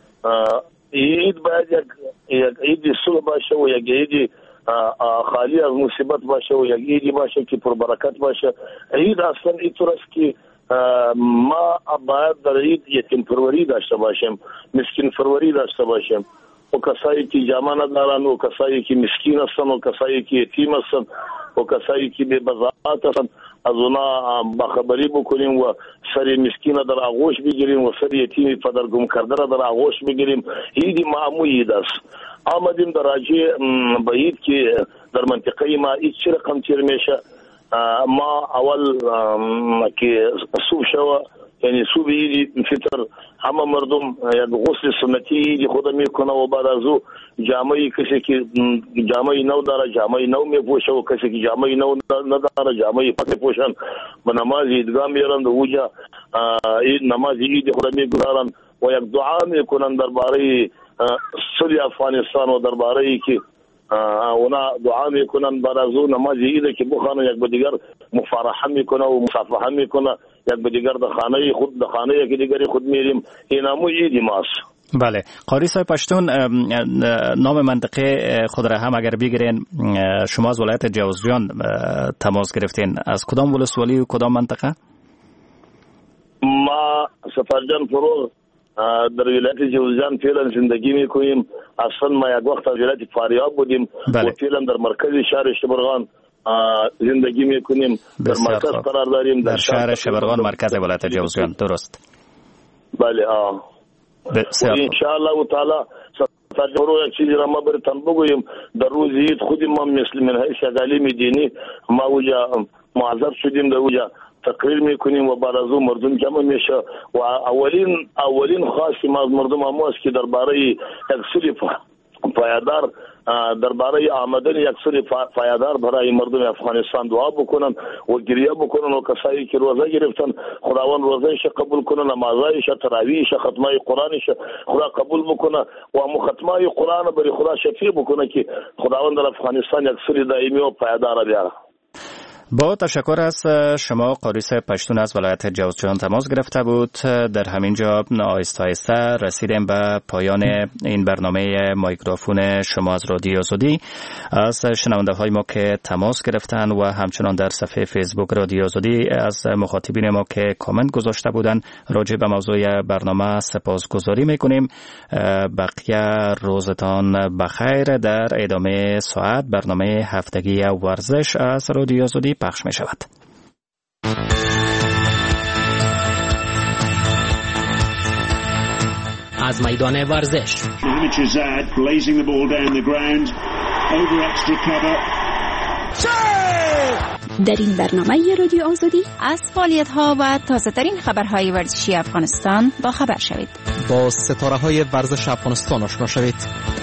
عید باید یک یک عید صلح باشه و یک عید خالی از مصیبت باشه و یک عید باشه که پر برکت باشه. عید اصلا اینطور است که ما باید در عید یتیم پروری داشته باشیم، مسکین پروری داشته باشیم و کسایی که جامعه ندارن و کسایی که مسکین هستن و کسایی که یتیم هستن و کسایی که بی بضاعت هستن از اونا باخبری بکنیم و سر مسکین در آغوش بگیریم و سر یتیم پدر گم کرده در آغوش بگیریم. عید ما امو عید است. آمدیم در راجع به عید که در منطقه ما عید چه رقم تیر میشه. ما اول که صبح شو یعنی صبح عید فطر همه مردم یک غسل سنتی عید خود میکنه و بعد از او جامعه کسی که جامعه نو داره جامعه نو میپوشه و کسی که جامعه نو نداره جامعه پاک میپوشن به نماز عیدگاه میرن و اوجا عید نماز عید خود میگذارن و یک دعا میکنن درباره صلح افغانستان و درباره ای که اونا دعا میکنن بعد از اون نماز عید که بخوانن یک به دیگر مفارحه میکنه و مصافحه میکنه یک به دیگر در خانه خود در خانه که دیگری خود میریم. این همون عید ماست. بله قاری صاحب پشتون نام منطقه خود را هم اگر بگیرین شما از ولایت جوزجان تماس گرفتین از کدام ولسوالی و کدام منطقه؟ ما سفرجان فروغ در ولایت جوزجان فعلا زندگی میکنیم. اصلا ما یک وقت در ولایت فاریاب بودیم بله. و فعلا در مرکز شهر شبرغان زندگی میکنیم. در مرکز قرار داریم در, در شهر شبرغان مرکز ولایت جوزجان. درست. بله آه ان شاء الله تعالی سفرجان یک چیزی را ما برتان بگویم در روز عید خودی ما مثل من حیث علیم دینی ما اوجا معذب شدیم در اوجا تقریر میکنیم و بعد از اون مردم جمع میشه و اولین اولین خاصی ما از مردم هم است که درباره یک صلح پایدار درباره آمدن یک صلح پایدار برای مردم افغانستان دعا بکنن و گریه بکنن و کسایی که روزه گرفتن خداوند روزهش قبول کنه، نمازایش تراویحش ختمه قرآنش خدا قبول بکنه و ختمه قرآن برای خدا شفیع بکنه که خداوند در افغانستان یک صلح دائمی و پایدار بیاره. با تشکر از شما قاری صاحب پشتون از ولایت جوزجان تماس گرفته بود. در همینجا آهسته آهسته رسیدیم به پایان این برنامه مایکروفون شما از رادیو آزادی. از شنونده های ما که تماس گرفتن و همچنان در صفحه فیسبوک رادیو آزادی از مخاطبین ما که کامنت گذاشته بودن راجع به موضوع برنامه سپاسگزاری میکنیم. بقیه روزتان بخیر. در ادامه ساعت برنامه هفتگی ورزش از رادیو آزادی پخش می شود. از میدان ورزش در این برنامه رادیو آزادی از فعالیت ها و تازه ترین خبرهای ورزشی افغانستان با خبر شوید. با ستاره های ورزش افغانستان آشنا شوید.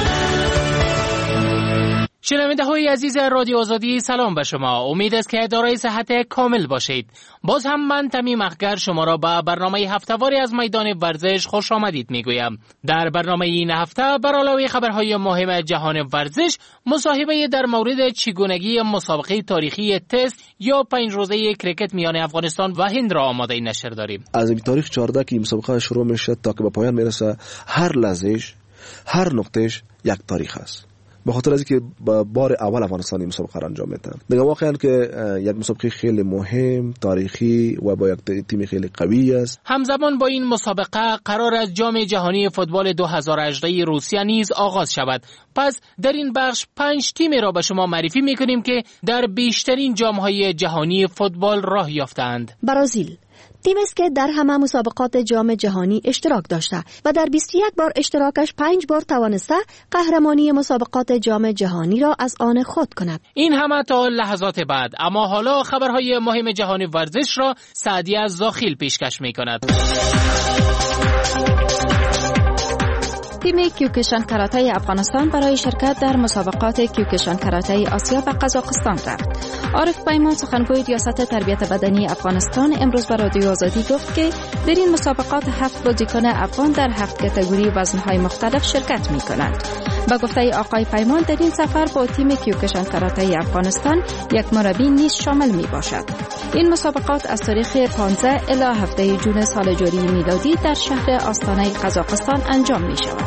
شنونده های عزیز رادیو آزادی سلام به شما. امید است که دارای صحت کامل باشید. باز هم من تمیم اخگر شما را به برنامه هفته‌واری از میدان ورزش خوش آمدید میگویم. در برنامه این هفته بر علاوه خبرهای مهم جهان ورزش مصاحبه در مورد چگونگی مسابقه تاریخی تست یا پنج روزه کرکت میان افغانستان و هند را آماده نشر داریم. از این تاریخ چهارده که مسابقه شروع میشه تا که به پایان میرسه هر لحظهش هر نقطهش یک تاریخ است. به خاطر از اینکه بار اول افغانستان این مسابقه را انجام میدن. دیگه واقعا که یک مسابقه خیلی مهم، تاریخی و با یک تیم خیلی قوی است. همزمان با این مسابقه قرار است جام جهانی فوتبال دو هزار و هجده روسیه نیز آغاز شود. پس در این بخش پنج تیمی را به شما معرفی میکنیم که در بیشترین جام‌های جهانی فوتبال راه یافتند. برزیل تیم است که در همه مسابقات جام جهانی اشتراک داشته و در بیست و یک بار اشتراکش پنج بار توانسته قهرمانی مسابقات جام جهانی را از آن خود کند. این همه تا لحظات بعد، اما حالا خبرهای مهم جهانی ورزش را سعدیه زاخیل پیشکش می‌کند. تیم کیوکوشان کاراته افغانستان برای شرکت در مسابقات کیوکوشان کاراته آسیا به قزاقستان رفت. عارف پیمان سخنگوی ریاست تربیت بدنی افغانستان امروز به رادیو آزادی گفت که در این مسابقات هفت بازیکن افغان در هفت کاتگوری وزن‌های مختلف شرکت می‌کنند. با گفته آقای پیمان در این سفر با تیم کیوکوشان کاراته افغانستان یک مربی نیز شامل میباشد. این مسابقات از تاریخ پانزده الی هفده ژوئن سال جاری میلادی در شهر آستانه قزاقستان انجام می شود.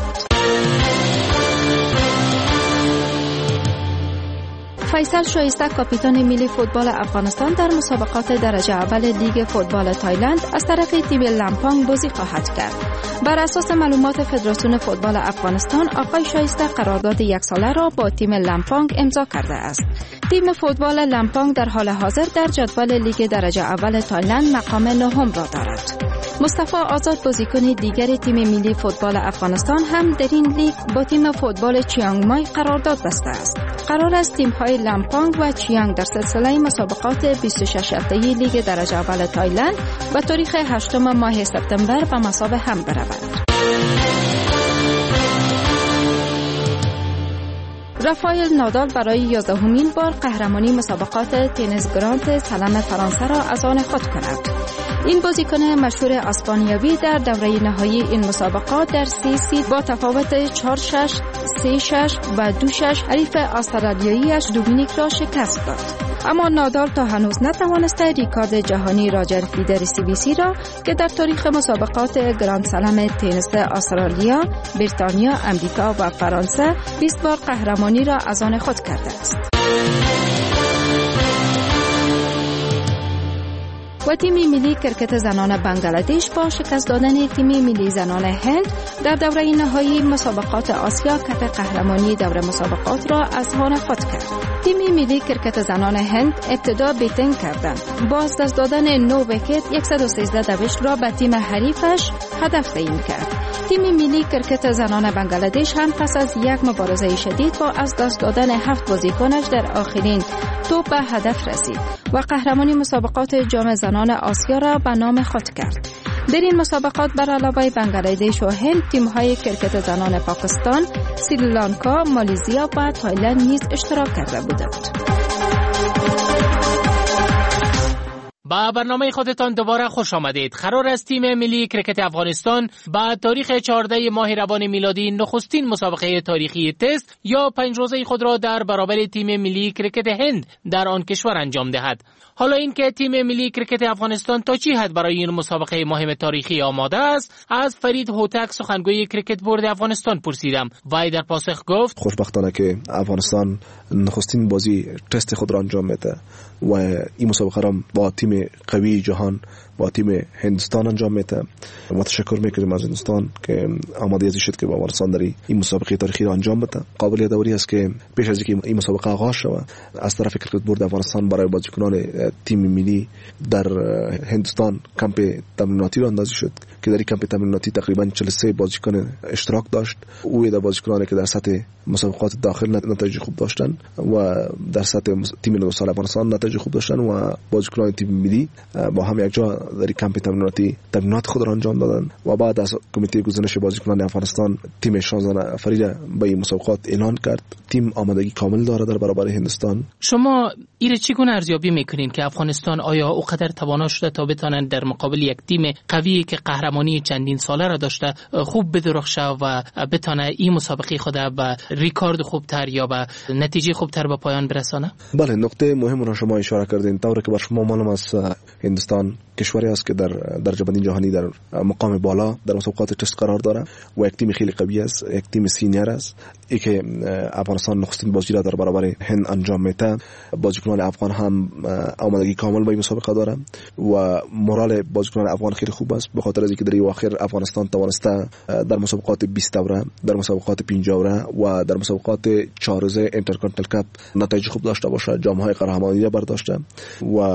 فیصل شایسته کاپیتان ملی فوتبال افغانستان در مسابقات درجه اول لیگ فوتبال تایلند از طرف تیم لامپانگ بازی خواهد کرد. بر اساس معلومات فدراسیون فوتبال افغانستان، آقای شایسته قرارداد یک ساله را با تیم لامپانگ امضا کرده است. تیم فوتبال لامپانگ در حال حاضر در جدول لیگ درجه اول تایلند مقام نهم را دارد. مصطفی آزاد بازیکن دیگر تیم ملی فوتبال افغانستان هم در این لیگ با تیم فوتبال چیانگ مای قرارداد بسته است. قرار است تیم‌های لامپانگ و چیانگ در سلسله مسابقات بیست و شش هفته‌ای لیگ درجه اول تایلند و تاریخ هشتم ماه سپتامبر به مسابقه هم بروند. رافائل نادال برای یازدهمین بار قهرمانی مسابقات تنیس گراند سلم فرانسه را از آن خود کند. این بازیکن مشهور اسپانیایی در دوره نهایی این مسابقات در سی سی با تفاوت چهار شش، سه شش و دو شش حریف استرالیایی‌اش دومینیک را شکست داد. اما نادال تا هنوز نتوانسته ریکارد جهانی راجر فیدر سی بی سی را که در تاریخ مسابقات گراند سلم تنیس استرالیا، بریتانیا، امریکا و فرانسه بیست بار قهرمانی را از آن خود کرده است. و تیم ملی کرکت زنان بنگلادش با شکست دادن تیم ملی زنان هند در دوره نهایی مسابقات آسیا کت قهرمانی دوره مسابقات را از آن خود کرد. تیم ملی کرکت زنان هند ابتدا بیتن کردند. با از دست دادن نه ویکت صد و سیزده دوشت را به تیم حریفش هدف تعیین کرد. تیم ملی کرکت زنان بنگلادش هم پس از یک مبارزه شدید با از دست دادن هفت بازیکنش در آخرین توپ به هدف رسید و قهرمانی مسابقات جام زنان آسیا را به نام خود کرد. در این مسابقات بر علاوه بنگلادش و هند، تیم‌های کرکت زنان پاکستان، سریلانکا، مالزیا و تایلند نیز اشتراک کرده بودند. با برنامه خودتان دوباره خوش آمدید. قرار است تیم ملی کرکت افغانستان با تاریخ چهاردهم ماه روان میلادی نخستین مسابقه تاریخی تست یا پنج روزه خود را در برابر تیم ملی کرکت هند در آن کشور انجام دهد. حالا اینکه تیم ملی کرکت افغانستان تا چه حد برای این مسابقه مهم تاریخی آماده است، از فرید هوتک سخنگوی کرکت بورد افغانستان پرسیدم. وی در پاسخ گفت: خوشبختانه که افغانستان نخستین بازی تست خود را انجام میده و این مسابقه را با تیم قوی جهان با تیم هندستان انجام میده. ما تشکر میکنیم از هندستان که آماده ازی شد که با افغانستان در این مسابقه تاریخی را انجام بده. قابل یادآوری است که پیش از اینکه این مسابقه آغاز شود از طرف کرکت بورد افغانستان برای بازیکنان تیم ملی در هندستان کمپ تمریناتی را اندازی شد که در این کمپ تمریناتی تقریبا چهل و سه بازیکن اشتراک داشت. او در بازیکنانی که در سطح مسابقات داخل نتایج خوب داشتن و در سطح تیم نو سال افغانستان نتایج خوب داشتن و بازیکنان تیم ملی با هم یک جا در کمپ تمریناتی تمرینات خود را انجام دادن و بعد از کمیته گزینش بازیکنان افغانستان تیم شانزده نفری را به این مسابقات اعلان کرد. تیم آمادگی کامل داره در برابر هندستان. شما ایره چگونه ارزیابی میکنین که افغانستان آیا اوقدر توانا شده تا بتانند در مقابل یک تیم قوی که قهرمانی چندین ساله را داشته خوب بدرخشه و بتانه این مسابقه خود به ریکارد خوبتر یا به نتیجه خوبتر به پایان برسانه؟ بله، نقطه مهم را شما اشاره کردین. طوری که بر شما معلوم است هندستان کشوری است که در درجه بندی جهانی در مقام بالا در مسابقات تست قرار داره و یک تیم خیلی قوی است، یک تیم سینیر است. ای که افغانستان نخستین بازی را در برابر هند انجام میده. بازیکنان افغان هم آمادگی کامل با این مسابقه داره و مورال بازیکنان افغان خیلی خوب است، به خاطر اینکه در این اواخر افغانستان توانسته در مسابقات بیست دوره، در مسابقات پنج دوره و در مسابقات چهار روزه اینترکانتیننتال کاپ نتایج خوب داشته باشه، جام های قهرمانی را برداشته و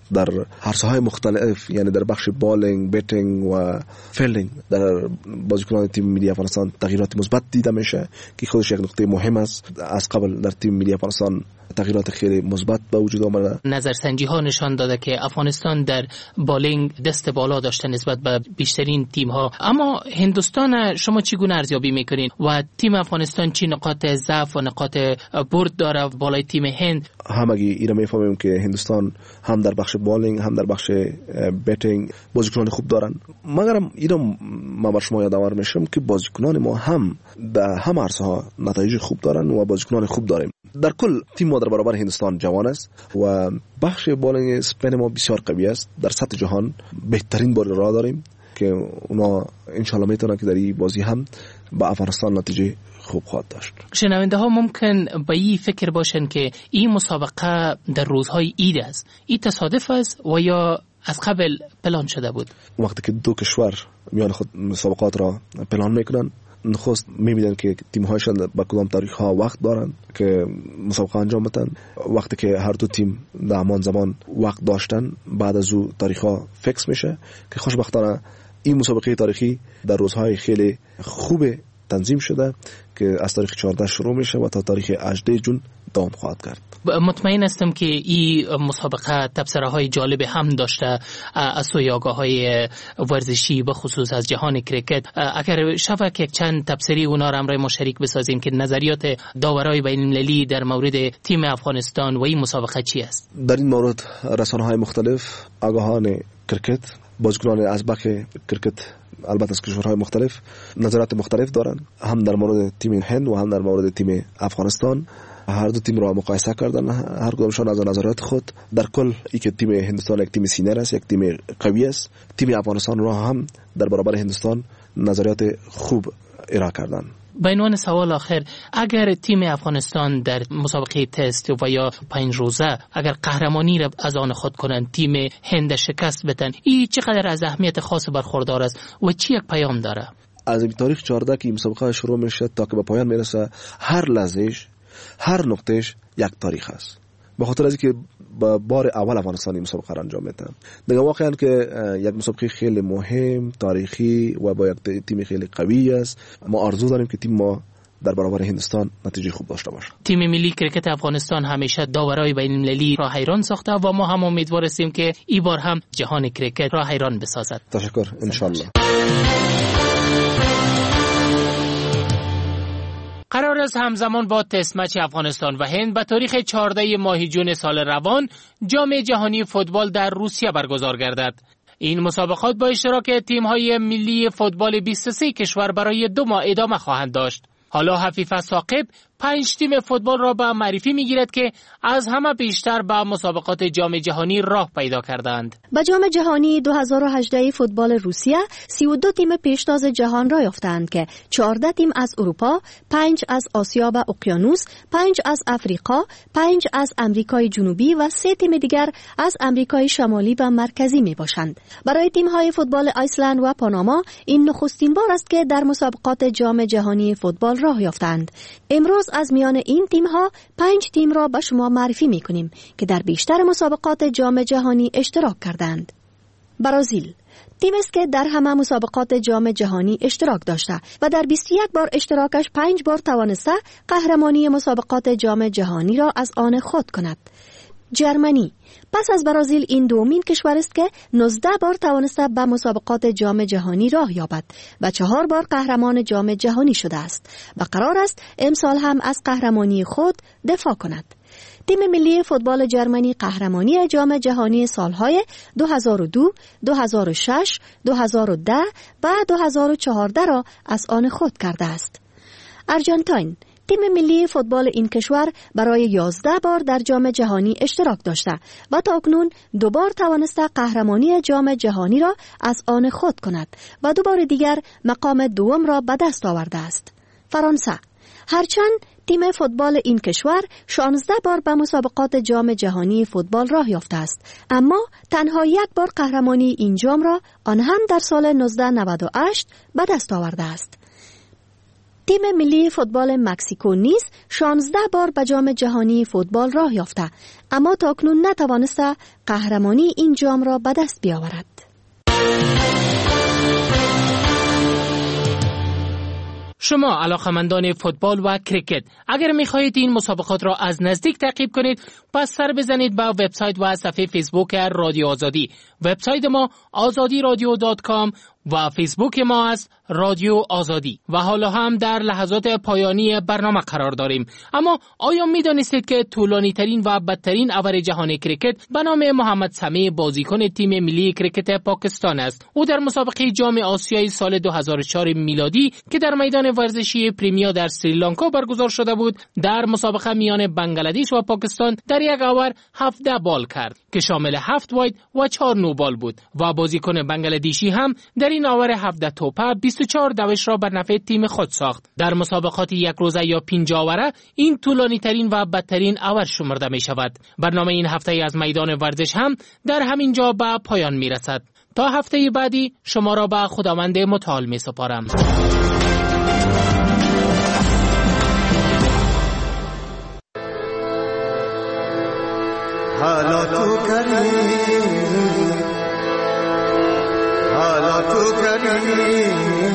در عرصه‌های مختلف، یعنی در بخش بالینگ، بیتینگ و فیلدینگ در بازیکنان تیم ملی افغانستان تغییرات مثبت دیده میشه که خودش یک نقطه مهم است. از قبل در تیم ملی افغانستان تغییرات خیلی مثبت به وجود آمده. نظرسنجی ها نشان داده که افغانستان در بالینگ دست بالا داشته نسبت به بیشترین تیم ها، اما هندوستان شما چگونه ارزیابی میکنین و تیم افغانستان چی نقاط ضعف و نقاط برد داره بالای تیم هند؟ همگی اینا میفهمیم که هندوستان هم در بخش بالینگ هم در بخش بیتینگ بازیکنان خوب دارن، مگر اینا ما بر شما یادآور میشم که بازیکنان ما هم در هم عرصه ها نتایج خوب دارن و بازیکنان خوب داریم. در کل تیم ما در برابر هندوستان جوان است و بخش بالینگ اسپین ما بسیار قوی است. در سطح جهان بهترین بال را داریم که اونا انشالله میتونن که در این بازی هم با افغانستان نتیجه خوب خواهد داشت. شنونده ها ممکن به این فکر باشن که این مسابقه در روزهای عید است. این تصادف است و یا از قبل پلان شده بود؟ وقتی که دو کشور میان خود مسابقات را پلان میکنن، نخست میبینن که تیم هایشان با کدام تاریخ ها وقت دارن که مسابقه انجام بدن. وقتی که هر دو تیم در همان زمان وقت داشتن، بعد از او تاریخ ها فکس میشه که خوشبختانه این مسابقه تاریخی در روزهای خیلی خوب تنظیم شده که از تاریخ چهارده شروع میشه و تا تاریخ هجده جون دوام خواهد کرد. مطمئن هستم که این مسابقه تبصره های جالب هم داشته از سوی آگاه‌های ورزشی به خصوص از جهان کرکت. اگر شفا که چند تبصری اونا را همراه ما شریک بسازیم که نظریات داورای بین المللی در مورد تیم افغانستان و این مسابقه چی است؟ در این مورد رسانه‌های مختلف، آگاهان کرکت، بازیکنان ازبک کرکت البته از کشورهای مختلف نظرات مختلف دارن، هم در مورد تیم هند و هم در مورد تیم افغانستان. هر دو تیم را مقایسه کردن، هر کدامشان از نظرات خود. در کل ای که تیم هندوستان یک تیم سینیر است، یک تیم قوی است. تیم افغانستان را هم در برابر هندوستان نظریات خوب ارائه کردن. به عنوان سوال آخر، اگر تیم افغانستان در مسابقه تست و یا پنج روزه اگر قهرمانی را از آن خود کنند، تیم هند شکست بدن، این چقدر از اهمیت خاص برخوردار است و چی یک پیام داره؟ از تاریخ چهارده که مسابقه شروع میشه تا که به پایان میرسه، هر لحظهش، هر نقطهش یک تاریخ است. به خاطر از که با بار اول افغانستان مسابقه را انجام میدن. دیگه واقعا که یک مسابقه خیلی مهم، تاریخی و با یک تیم خیلی قوی است. ما آرزو داریم که تیم ما در برابر هندوستان نتیجه خوب داشته باشه. تیم ملی کرکت افغانستان همیشه داورای بین المللی را حیران ساخته و ما هم امیدوار هستیم که این بار هم جهان کرکت را حیران بسازد. تشکر ان شاء الله. قرار است همزمان با تست مچ افغانستان و هند به تاریخ چهارده ماه جون سال روان جام جهانی فوتبال در روسیه برگزار گردد. این مسابقات با اشتراک تیم‌های ملی فوتبال بیست و سه کشور برای دو ماه ادامه خواهند داشت. حالا حفیظ ثاقب پنج تیم فوتبال را به معرفی می‌گیرد که از همه بیشتر به مسابقات جام جهانی راه پیدا کردند. با جام جهانی دو هزار و هجده فوتبال روسیه سی و دو تیم پیشتاز جهان را یافتند که چهارده تیم از اروپا، پنج از آسیا و اقیانوس، پنج از افریقا، پنج از امریکای جنوبی و سه تیم دیگر از امریکای شمالی و مرکزی می باشند. برای تیم‌های فوتبال ایسلند و پاناما این نخستین بار است که در مسابقات جام جهانی فوتبال راه یافتند. امروز از میان این تیم‌ها پنج تیم را به شما معرفی می‌کنیم که در بیشتر مسابقات جام جهانی اشتراک کردند. برزیل تیمی است که در همه مسابقات جام جهانی اشتراک داشته و در بیست و یک بار اشتراکش پنج بار توانسته قهرمانی مسابقات جام جهانی را از آن خود کند. جرمنی پس از برزیل این دومین کشور است که نوزده بار توانسته به مسابقات جام جهانی راه یابد و چهار بار قهرمان جام جهانی شده است و قرار است امسال هم از قهرمانی خود دفاع کند. تیم ملی فوتبال جرمنی قهرمانی جام جهانی سالهای دو هزار و دو، دو هزار و شش، دو هزار و ده و دو هزار و چهارده را از آن خود کرده است. آرژانتین تیم ملی فوتبال این کشور برای یازده بار در جام جهانی اشتراک داشته و تا اکنون دو بار توانسته قهرمانی جام جهانی را از آن خود کند و دو بار دیگر مقام دوم را به دست آورده است. فرانسه هرچند تیم فوتبال این کشور شانزده بار به مسابقات جام جهانی فوتبال راه یافته است، اما تنها یک بار قهرمانی این جام را آن هم در سال نوزده نود و هشت به دست آورده است. تیم ملی فوتبال مکزیکو نیز شانزده بار به جام جهانی فوتبال راه یافته، اما تاکنون نتوانسته قهرمانی این جام را به دست بیاورد. شما علاقمندان فوتبال و کرکت، اگر می‌خواهید این مسابقات را از نزدیک تعقیب کنید، پس سر بزنید به وبسایت و صفحه فیسبوک رادیو آزادی. وبسایت ما آزادی رادیو دات کام و فیسبوک ما از رادیو آزادی. و حالا هم در لحظات پایانی برنامه قرار داریم. اما آیا می‌دانستید که طولانی ترین و بدترین اوور جهان کرکت به نام محمد سمیع بازیکن تیم ملی کرکت پاکستان است؟ او در مسابقه جام آسیای سال دو هزار و چهار میلادی که در میدان ورزشی پریمیا در سریلانکا برگزار شده بود، در مسابقه میان بنگلادش و پاکستان در یک اوور هفده بال کرد که شامل هفت واید و چهار نو بال بود و بازیکن بنگلادشی هم در این اوور هفده توپه بیست و چهار دوش را بر نفع تیم خود ساخت. در مسابقات یک روزه یا پنج اوره این طولانی ترین و بدترین اوور شمرده می شود. برنامه این هفته از میدان ورزش هم در همین جا به پایان می رسد. تا هفته بعدی شما را به خداوند متعال می سپارم. حالا تو کریم حالا تو کریم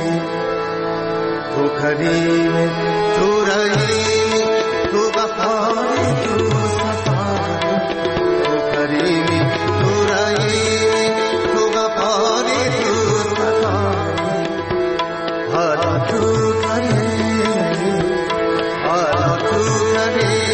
تو کریم تو رحیم تو غفاری تو صفاری تو کریمی تو رحیم تو غفاری تو صفاری حالا تو کریم حالا تو کریم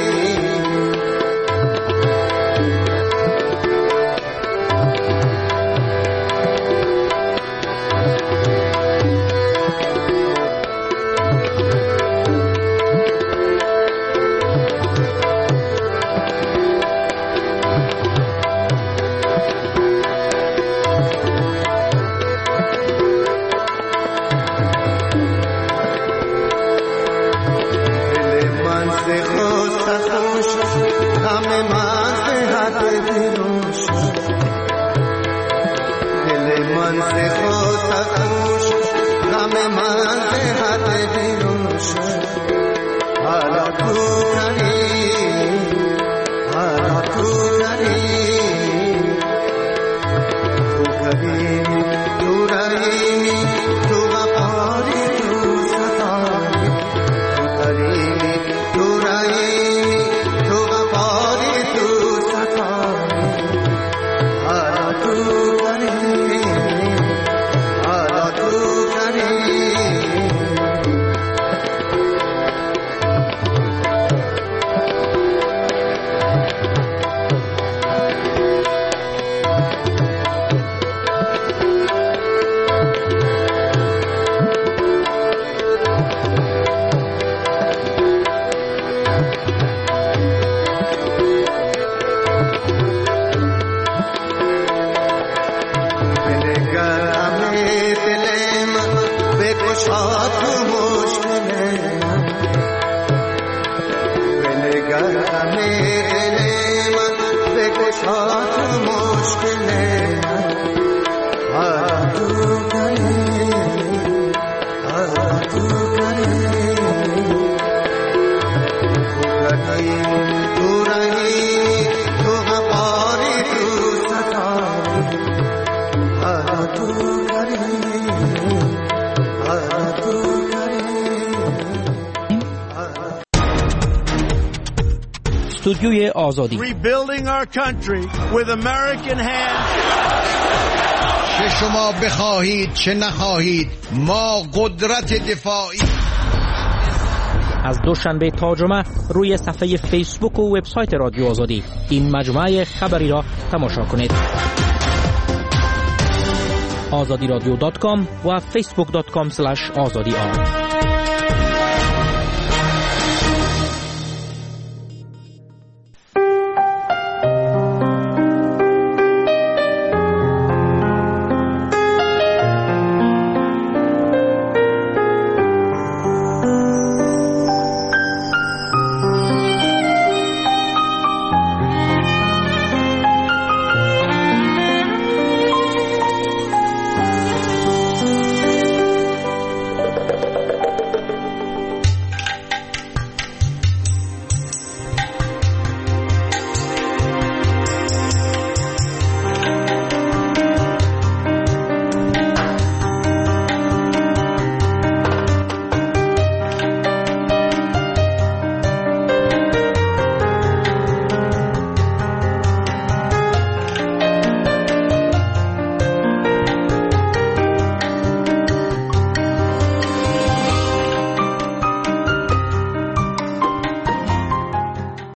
استودیوی آزادی. Rebuilding our country with American hands. چه شما بخواهید چه نخواهید ما قدرت دفاعی. از دوشنبه تا جمعه روی صفحه فیسبوک و وبسایت رادیو آزادی این مجموعه خبری را تماشا کنید. آزادی رادیو دات کام و فیسبوک دات کام اسلش آزادی آر.